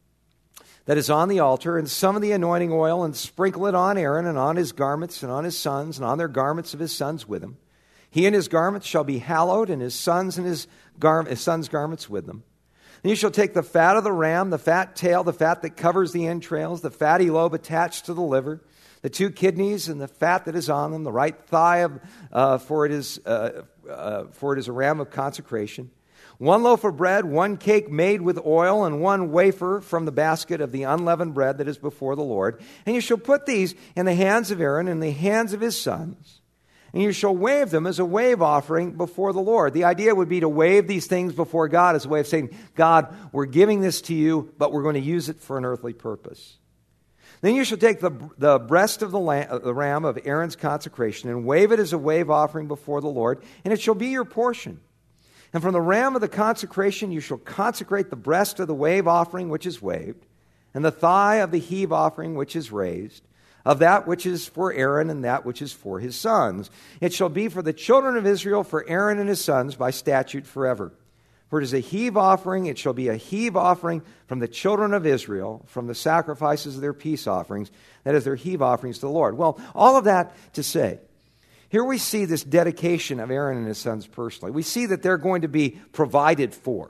that is on the altar and some of the anointing oil and sprinkle it on Aaron and on his garments and on his sons and on their garments of his sons with him. He and his garments shall be hallowed, and his sons and his, gar- his sons' garments with them. And you shall take the fat of the ram, the fat tail, the fat that covers the entrails, the fatty lobe attached to the liver, the two kidneys and the fat that is on them, the right thigh of, uh, for it is uh, uh, for it is a ram of consecration. One loaf of bread, one cake made with oil, and one wafer from the basket of the unleavened bread that is before the Lord. And you shall put these in the hands of Aaron and the hands of his sons, and you shall wave them as a wave offering before the Lord. The idea would be to wave these things before God as a way of saying, God, we're giving this to you, but we're going to use it for an earthly purpose. Then you shall take the, the breast of the, lamb, the ram of Aaron's consecration and wave it as a wave offering before the Lord, and it shall be your portion. And from the ram of the consecration you shall consecrate the breast of the wave offering which is waved, and the thigh of the heave offering which is raised, of that which is for Aaron and that which is for his sons. It shall be for the children of Israel, for Aaron and his sons, by statute forever. For it is a heave offering, it shall be a heave offering from the children of Israel, from the sacrifices of their peace offerings, that is, their heave offerings to the Lord. Well, all of that to say, here we see this dedication of Aaron and his sons personally. We see that they're going to be provided for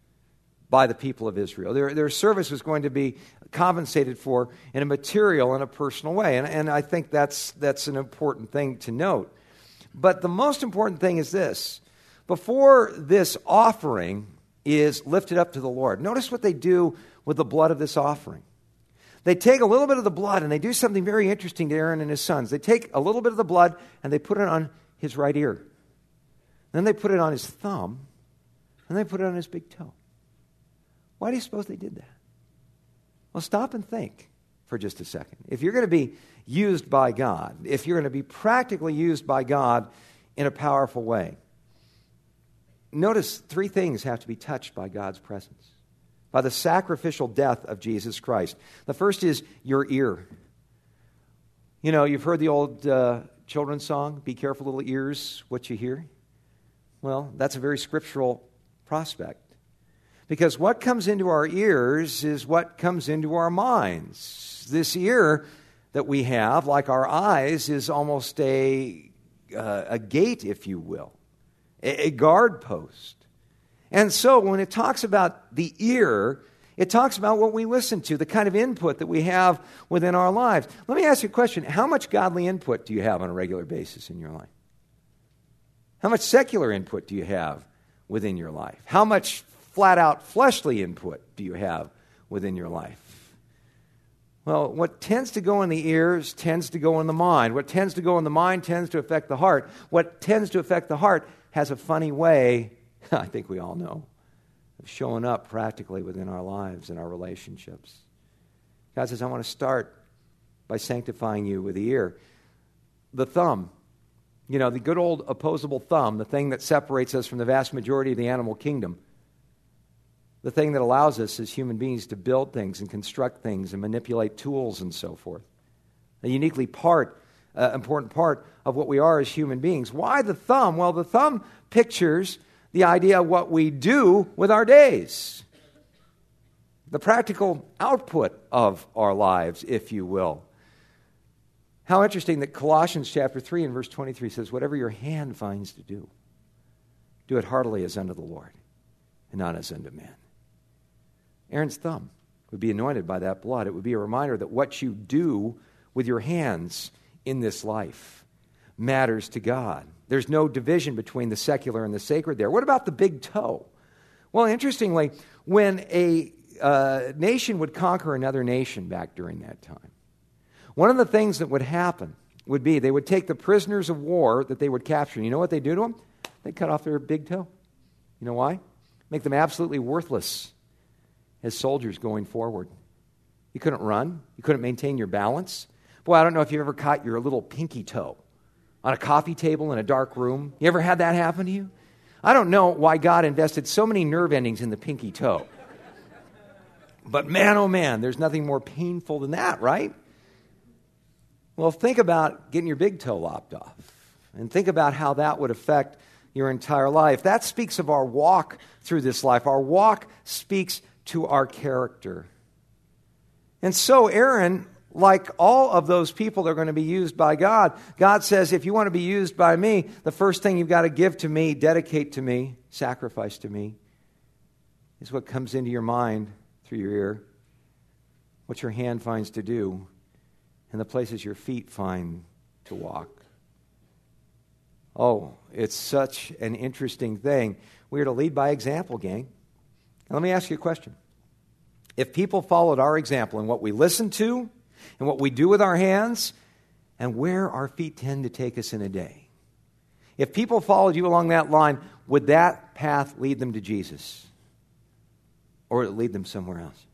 by the people of Israel. Their, their service was going to be compensated for in a material and a personal way. And, and I think that's, that's an important thing to note. But the most important thing is this. Before this offering is lifted up to the Lord, notice what they do with the blood of this offering. They take a little bit of the blood and they do something very interesting to Aaron and his sons. They take a little bit of the blood and they put it on his right ear. Then they put it on his thumb and they put it on his big toe. Why do you suppose they did that? Well, stop and think for just a second. If you're going to be used by God, if you're going to be practically used by God in a powerful way, notice three things have to be touched by God's presence, by the sacrificial death of Jesus Christ. The first is your ear. You know, you've heard the old uh, children's song, "Be careful, little ears, what you hear." Well, that's a very scriptural prospect. Because what comes into our ears is what comes into our minds. This ear that we have, like our eyes, is almost a, uh, a gate, if you will. A guard post. And so when it talks about the ear, it talks about what we listen to, the kind of input that we have within our lives. Let me ask you a question. How much godly input do you have on a regular basis in your life? How much secular input do you have within your life? How much flat-out fleshly input do you have within your life? Well, what tends to go in the ears tends to go in the mind. What tends to go in the mind tends to affect the heart. What tends to affect the heart has a funny way, I think we all know, of showing up practically within our lives and our relationships. God says, I want to start by sanctifying you with the ear. The thumb, you know, the good old opposable thumb, the thing that separates us from the vast majority of the animal kingdom, the thing that allows us as human beings to build things and construct things and manipulate tools and so forth. A uniquely part, uh, important part of what we are as human beings. Why the thumb? Well, the thumb pictures the idea of what we do with our days. The practical output of our lives, if you will. How interesting that Colossians chapter three and verse twenty-three says, whatever your hand finds to do, do it heartily as unto the Lord and not as unto men. Aaron's thumb would be anointed by that blood. It would be a reminder that what you do with your hands in this life matters to God. There's no division between the secular and the sacred there. What about the big toe? Well, interestingly, when a uh, nation would conquer another nation back during that time, one of the things that would happen would be they would take the prisoners of war that they would capture. And you know what they do to them? They cut off their big toe. You know why? Make them absolutely worthless as soldiers going forward. You couldn't run. You couldn't maintain your balance. Boy, I don't know if you've ever caught your little pinky toe on a coffee table in a dark room. You ever had that happen to you? I don't know why God invested so many nerve endings in the pinky toe. But man, oh man, there's nothing more painful than that, right? Well, think about getting your big toe lopped off. And think about how that would affect your entire life. That speaks of our walk through this life. Our walk speaks to our character. And so Aaron, like all of those people that are going to be used by God, God says, if you want to be used by me, the first thing you've got to give to me, dedicate to me, sacrifice to me, is what comes into your mind through your ear, what your hand finds to do, and the places your feet find to walk. Oh, it's such an interesting thing. We are to lead by example, gang. Now, let me ask you a question. If people followed our example in what we listen to and what we do with our hands and where our feet tend to take us in a day, if people followed you along that line, would that path lead them to Jesus? Or would it lead them somewhere else?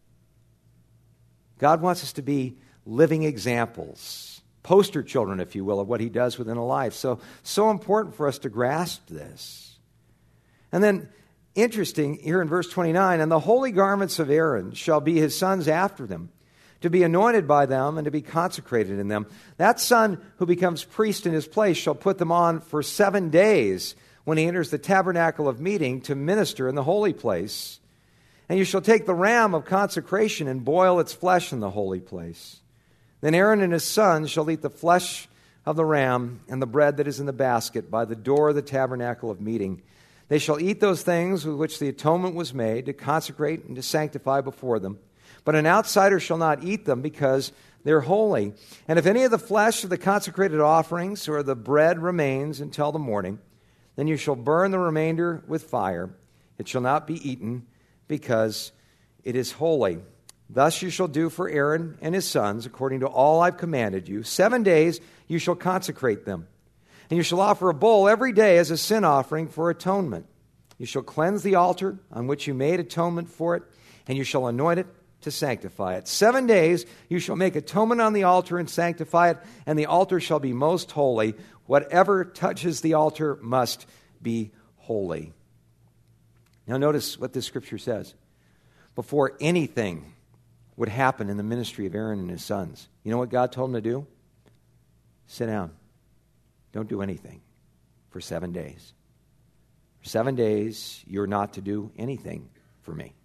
God wants us to be living examples, poster children, if you will, of what he does within a life. So, so important for us to grasp this. And then, interesting, here in verse twenty-nine, and the holy garments of Aaron shall be his sons after them, to be anointed by them and to be consecrated in them. That son who becomes priest in his place shall put them on for seven days when he enters the tabernacle of meeting to minister in the holy place. And you shall take the ram of consecration and boil its flesh in the holy place. Then Aaron and his sons shall eat the flesh of the ram and the bread that is in the basket by the door of the tabernacle of meeting. They shall eat those things with which the atonement was made, to consecrate and to sanctify before them. But an outsider shall not eat them, because they're holy. And if any of the flesh of the consecrated offerings or the bread remains until the morning, then you shall burn the remainder with fire. It shall not be eaten, because it is holy. Thus you shall do for Aaron and his sons, according to all I've commanded you. Seven days you shall consecrate them. And you shall offer a bull every day as a sin offering for atonement. You shall cleanse the altar on which you made atonement for it, and you shall anoint it to sanctify it. Seven days you shall make atonement on the altar and sanctify it, and the altar shall be most holy. Whatever touches the altar must be holy. Now notice what this scripture says. Before anything would happen in the ministry of Aaron and his sons, you know what God told them to do? Sit down. Don't do anything for seven days. For seven days, you're not to do anything for me.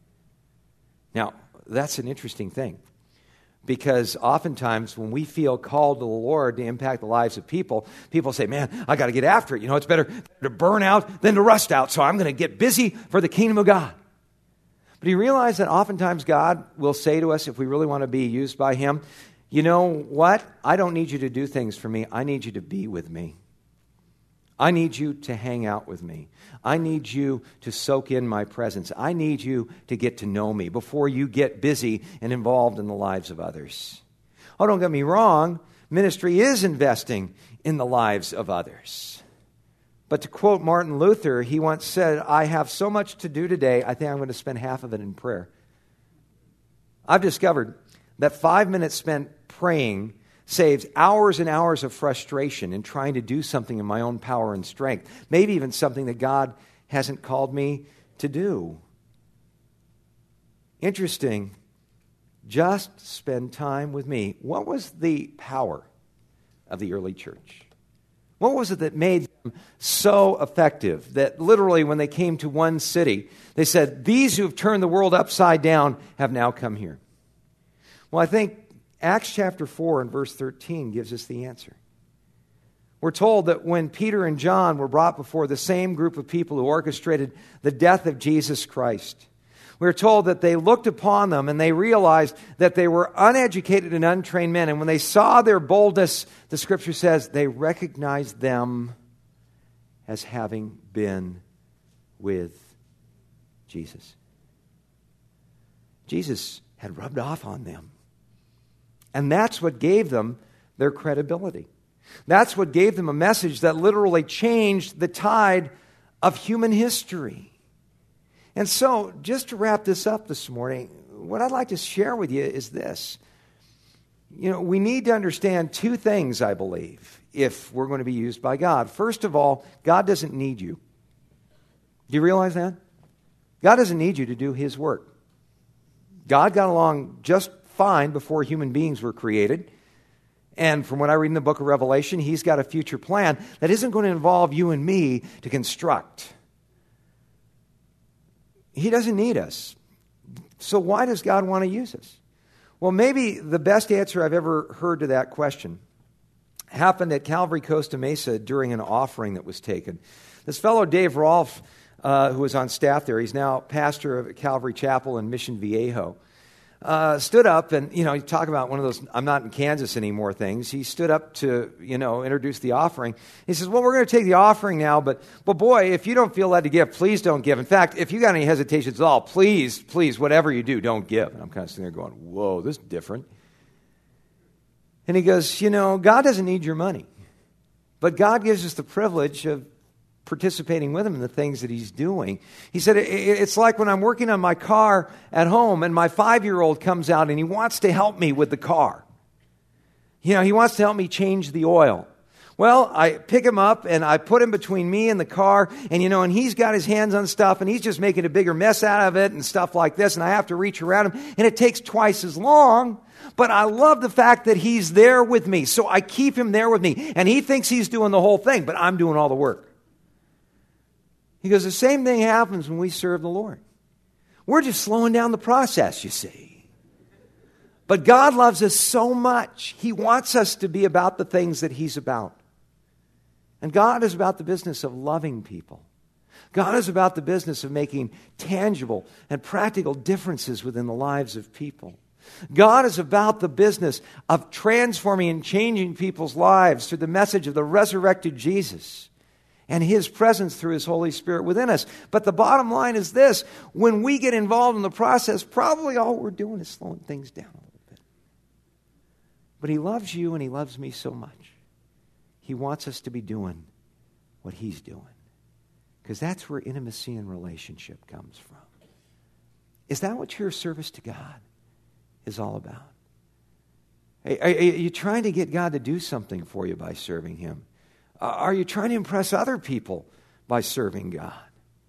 Now, that's an interesting thing, because oftentimes when we feel called to the Lord to impact the lives of people, people say, man, I got to get after it. You know, it's better to burn out than to rust out, so I'm going to get busy for the kingdom of God. But do you realize that oftentimes God will say to us, if we really want to be used by him, you know what? I don't need you to do things for me. I need you to be with me. I need you to hang out with me. I need you to soak in my presence. I need you to get to know me before you get busy and involved in the lives of others. Oh, don't get me wrong. Ministry is investing in the lives of others. But to quote Martin Luther, he once said, I have so much to do today, I think I'm going to spend half of it in prayer. I've discovered that five minutes spent praying saves hours and hours of frustration in trying to do something in my own power and strength. Maybe even something that God hasn't called me to do. Interesting. Just spend time with me. What was the power of the early church? What was it that made them so effective that literally when they came to one city, they said, these who have turned the world upside down have now come here? Well, I think Acts chapter four and verse thirteen gives us the answer. We're told that when Peter and John were brought before the same group of people who orchestrated the death of Jesus Christ, we're told that they looked upon them and they realized that they were uneducated and untrained men. And when they saw their boldness, the Scripture says they recognized them as having been with Jesus. Jesus had rubbed off on them. And that's what gave them their credibility. That's what gave them a message that literally changed the tide of human history. And so, just to wrap this up this morning, what I'd like to share with you is this. You know, we need to understand two things, I believe, if we're going to be used by God. First of all, God doesn't need you. Do you realize that? God doesn't need you to do His work. God got along just fine before human beings were created. And from what I read in the book of Revelation, He's got a future plan that isn't going to involve you and me to construct. He doesn't need us. So why does God want to use us? Well, maybe the best answer I've ever heard to that question happened at Calvary Costa Mesa during an offering that was taken. This fellow Dave Rolfe, uh, who was on staff there, he's now pastor of Calvary Chapel in Mission Viejo, Uh, stood up and, you know, you talk about one of those I'm not in Kansas anymore things. He stood up to, you know, introduce the offering. He says, well, we're going to take the offering now, but, but boy, if you don't feel led to give, please don't give. In fact, if you got any hesitations at all, please, please, whatever you do, don't give. And I'm kind of sitting there going, whoa, this is different. And he goes, you know, God doesn't need your money, but God gives us the privilege of participating with Him in the things that He's doing. He said, it's like when I'm working on my car at home and my five-year-old comes out and he wants to help me with the car. You know, he wants to help me change the oil. Well, I pick him up and I put him between me and the car, and you know, and he's got his hands on stuff and he's just making a bigger mess out of it and stuff like this, and I have to reach around him and it takes twice as long. But I love the fact that he's there with me, so I keep him there with me, and he thinks he's doing the whole thing, but I'm doing all the work. He goes, the same thing happens when we serve the Lord. We're just slowing down the process, you see. But God loves us so much. He wants us to be about the things that He's about. And God is about the business of loving people. God is about the business of making tangible and practical differences within the lives of people. God is about the business of transforming and changing people's lives through the message of the resurrected Jesus and His presence through His Holy Spirit within us. But the bottom line is this: when we get involved in the process, probably all we're doing is slowing things down a little bit. But He loves you and He loves me so much. He wants us to be doing what He's doing. Because that's where intimacy and relationship comes from. Is that what your service to God is all about? Are you trying to get God to do something for you by serving Him? Are you trying to impress other people by serving God?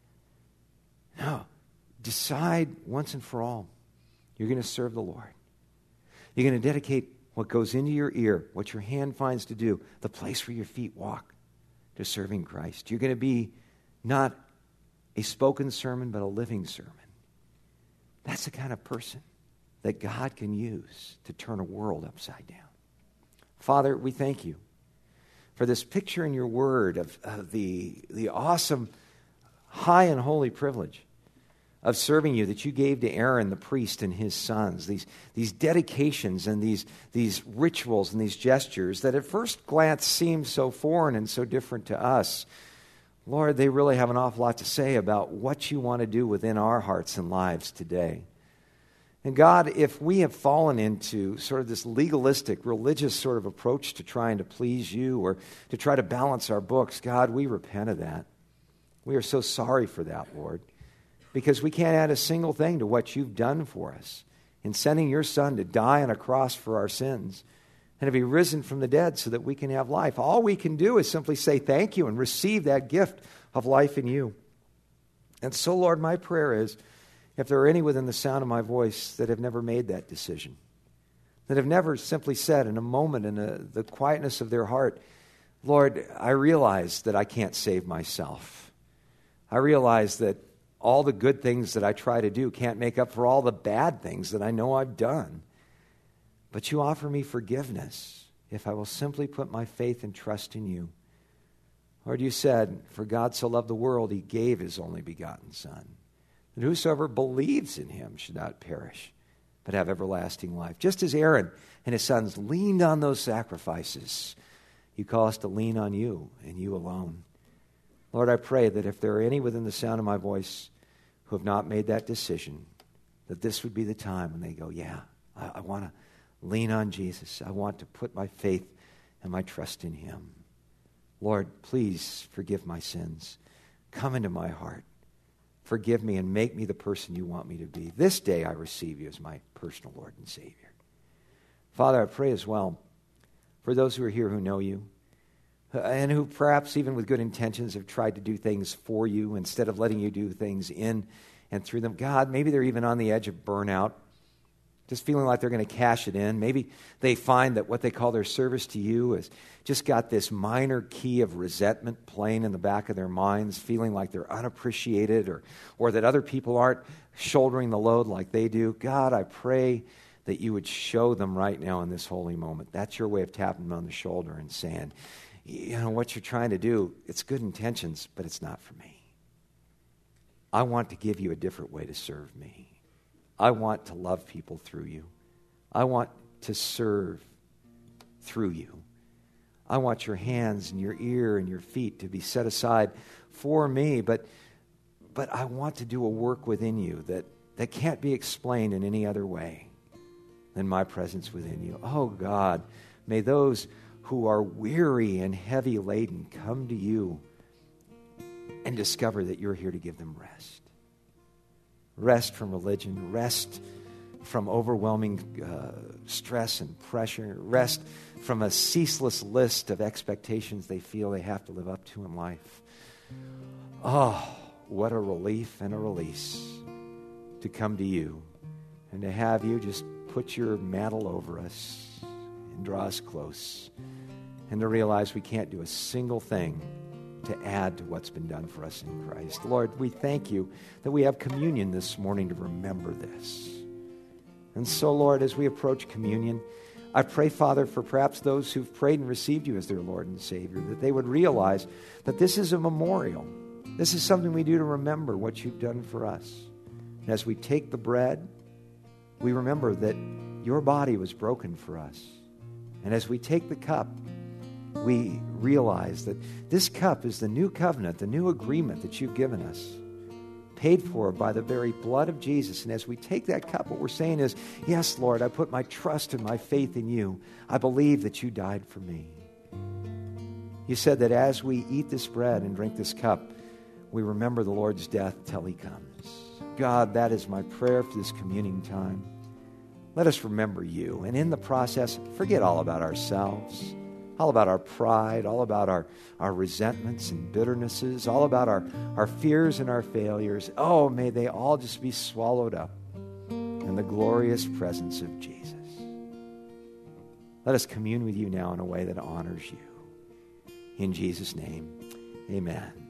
No. Decide once and for all, you're going to serve the Lord. You're going to dedicate what goes into your ear, what your hand finds to do, the place where your feet walk, to serving Christ. You're going to be not a spoken sermon, but a living sermon. That's the kind of person that God can use to turn a world upside down. Father, we thank You for this picture in Your Word of, of the, the awesome, high and holy privilege of serving you that you gave to Aaron the priest and his sons, these, these dedications and these, these rituals and these gestures that at first glance seem so foreign and so different to us. Lord, they really have an awful lot to say about what you want to do within our hearts and lives today. And God, if we have fallen into sort of this legalistic, religious sort of approach to trying to please you or to try to balance our books, God, we repent of that. We are so sorry for that, Lord, because we can't add a single thing to what you've done for us in sending your Son to die on a cross for our sins and to be risen from the dead so that we can have life. All we can do is simply say thank you and receive that gift of life in you. And so, Lord, my prayer is, if there are any within the sound of my voice that have never made that decision, that have never simply said in a moment in a, the quietness of their heart, Lord, I realize that I can't save myself. I realize that all the good things that I try to do can't make up for all the bad things that I know I've done. But you offer me forgiveness if I will simply put my faith and trust in you. Lord, you said, for God so loved the world, he gave his only begotten Son, that whosoever believes in him should not perish, but have everlasting life. Just as Aaron and his sons leaned on those sacrifices, you call us to lean on you and you alone. Lord, I pray that if there are any within the sound of my voice who have not made that decision, that this would be the time when they go, yeah, I, I want to lean on Jesus. I want to put my faith and my trust in him. Lord, please forgive my sins. Come into my heart. Forgive me and make me the person you want me to be. This day I receive you as my personal Lord and Savior. Father, I pray as well for those who are here who know you and who perhaps even with good intentions have tried to do things for you instead of letting you do things in and through them. God, maybe they're even on the edge of burnout, just feeling like they're going to cash it in. Maybe they find that what they call their service to you has just got this minor key of resentment playing in the back of their minds, feeling like they're unappreciated or, or that other people aren't shouldering the load like they do. God, I pray that you would show them right now in this holy moment. That's your way of tapping them on the shoulder and saying, you know, what you're trying to do, it's good intentions, but it's not for me. I want to give you a different way to serve me. I want to love people through you. I want to serve through you. I want your hands and your ear and your feet to be set aside for me, but but I want to do a work within you that, that can't be explained in any other way than my presence within you. Oh God, may those who are weary and heavy laden come to you and discover that you're here to give them rest. Rest from religion, rest from overwhelming uh, stress and pressure, rest from a ceaseless list of expectations they feel they have to live up to in life. Oh, what a relief and a release to come to you and to have you just put your mantle over us and draw us close and to realize we can't do a single thing to add to what's been done for us in Christ. Lord, we thank you that we have communion this morning to remember this. And so, Lord, as we approach communion, I pray, Father, for perhaps those who've prayed and received you as their Lord and Savior, that they would realize that this is a memorial. This is something we do to remember what you've done for us. And as we take the bread, we remember that your body was broken for us. And as we take the cup, we realize that this cup is the new covenant, the new agreement that you've given us, paid for by the very blood of Jesus. And as we take that cup, what we're saying is, yes, Lord, I put my trust and my faith in you. I believe that you died for me. You said that as we eat this bread and drink this cup, we remember the Lord's death till he comes. God, that is my prayer for this communing time. Let us remember you. And in the process, forget all about ourselves, all about our pride, all about our, our resentments and bitternesses, all about our, our fears and our failures. Oh, may they all just be swallowed up in the glorious presence of Jesus. Let us commune with you now in a way that honors you. In Jesus' name, amen.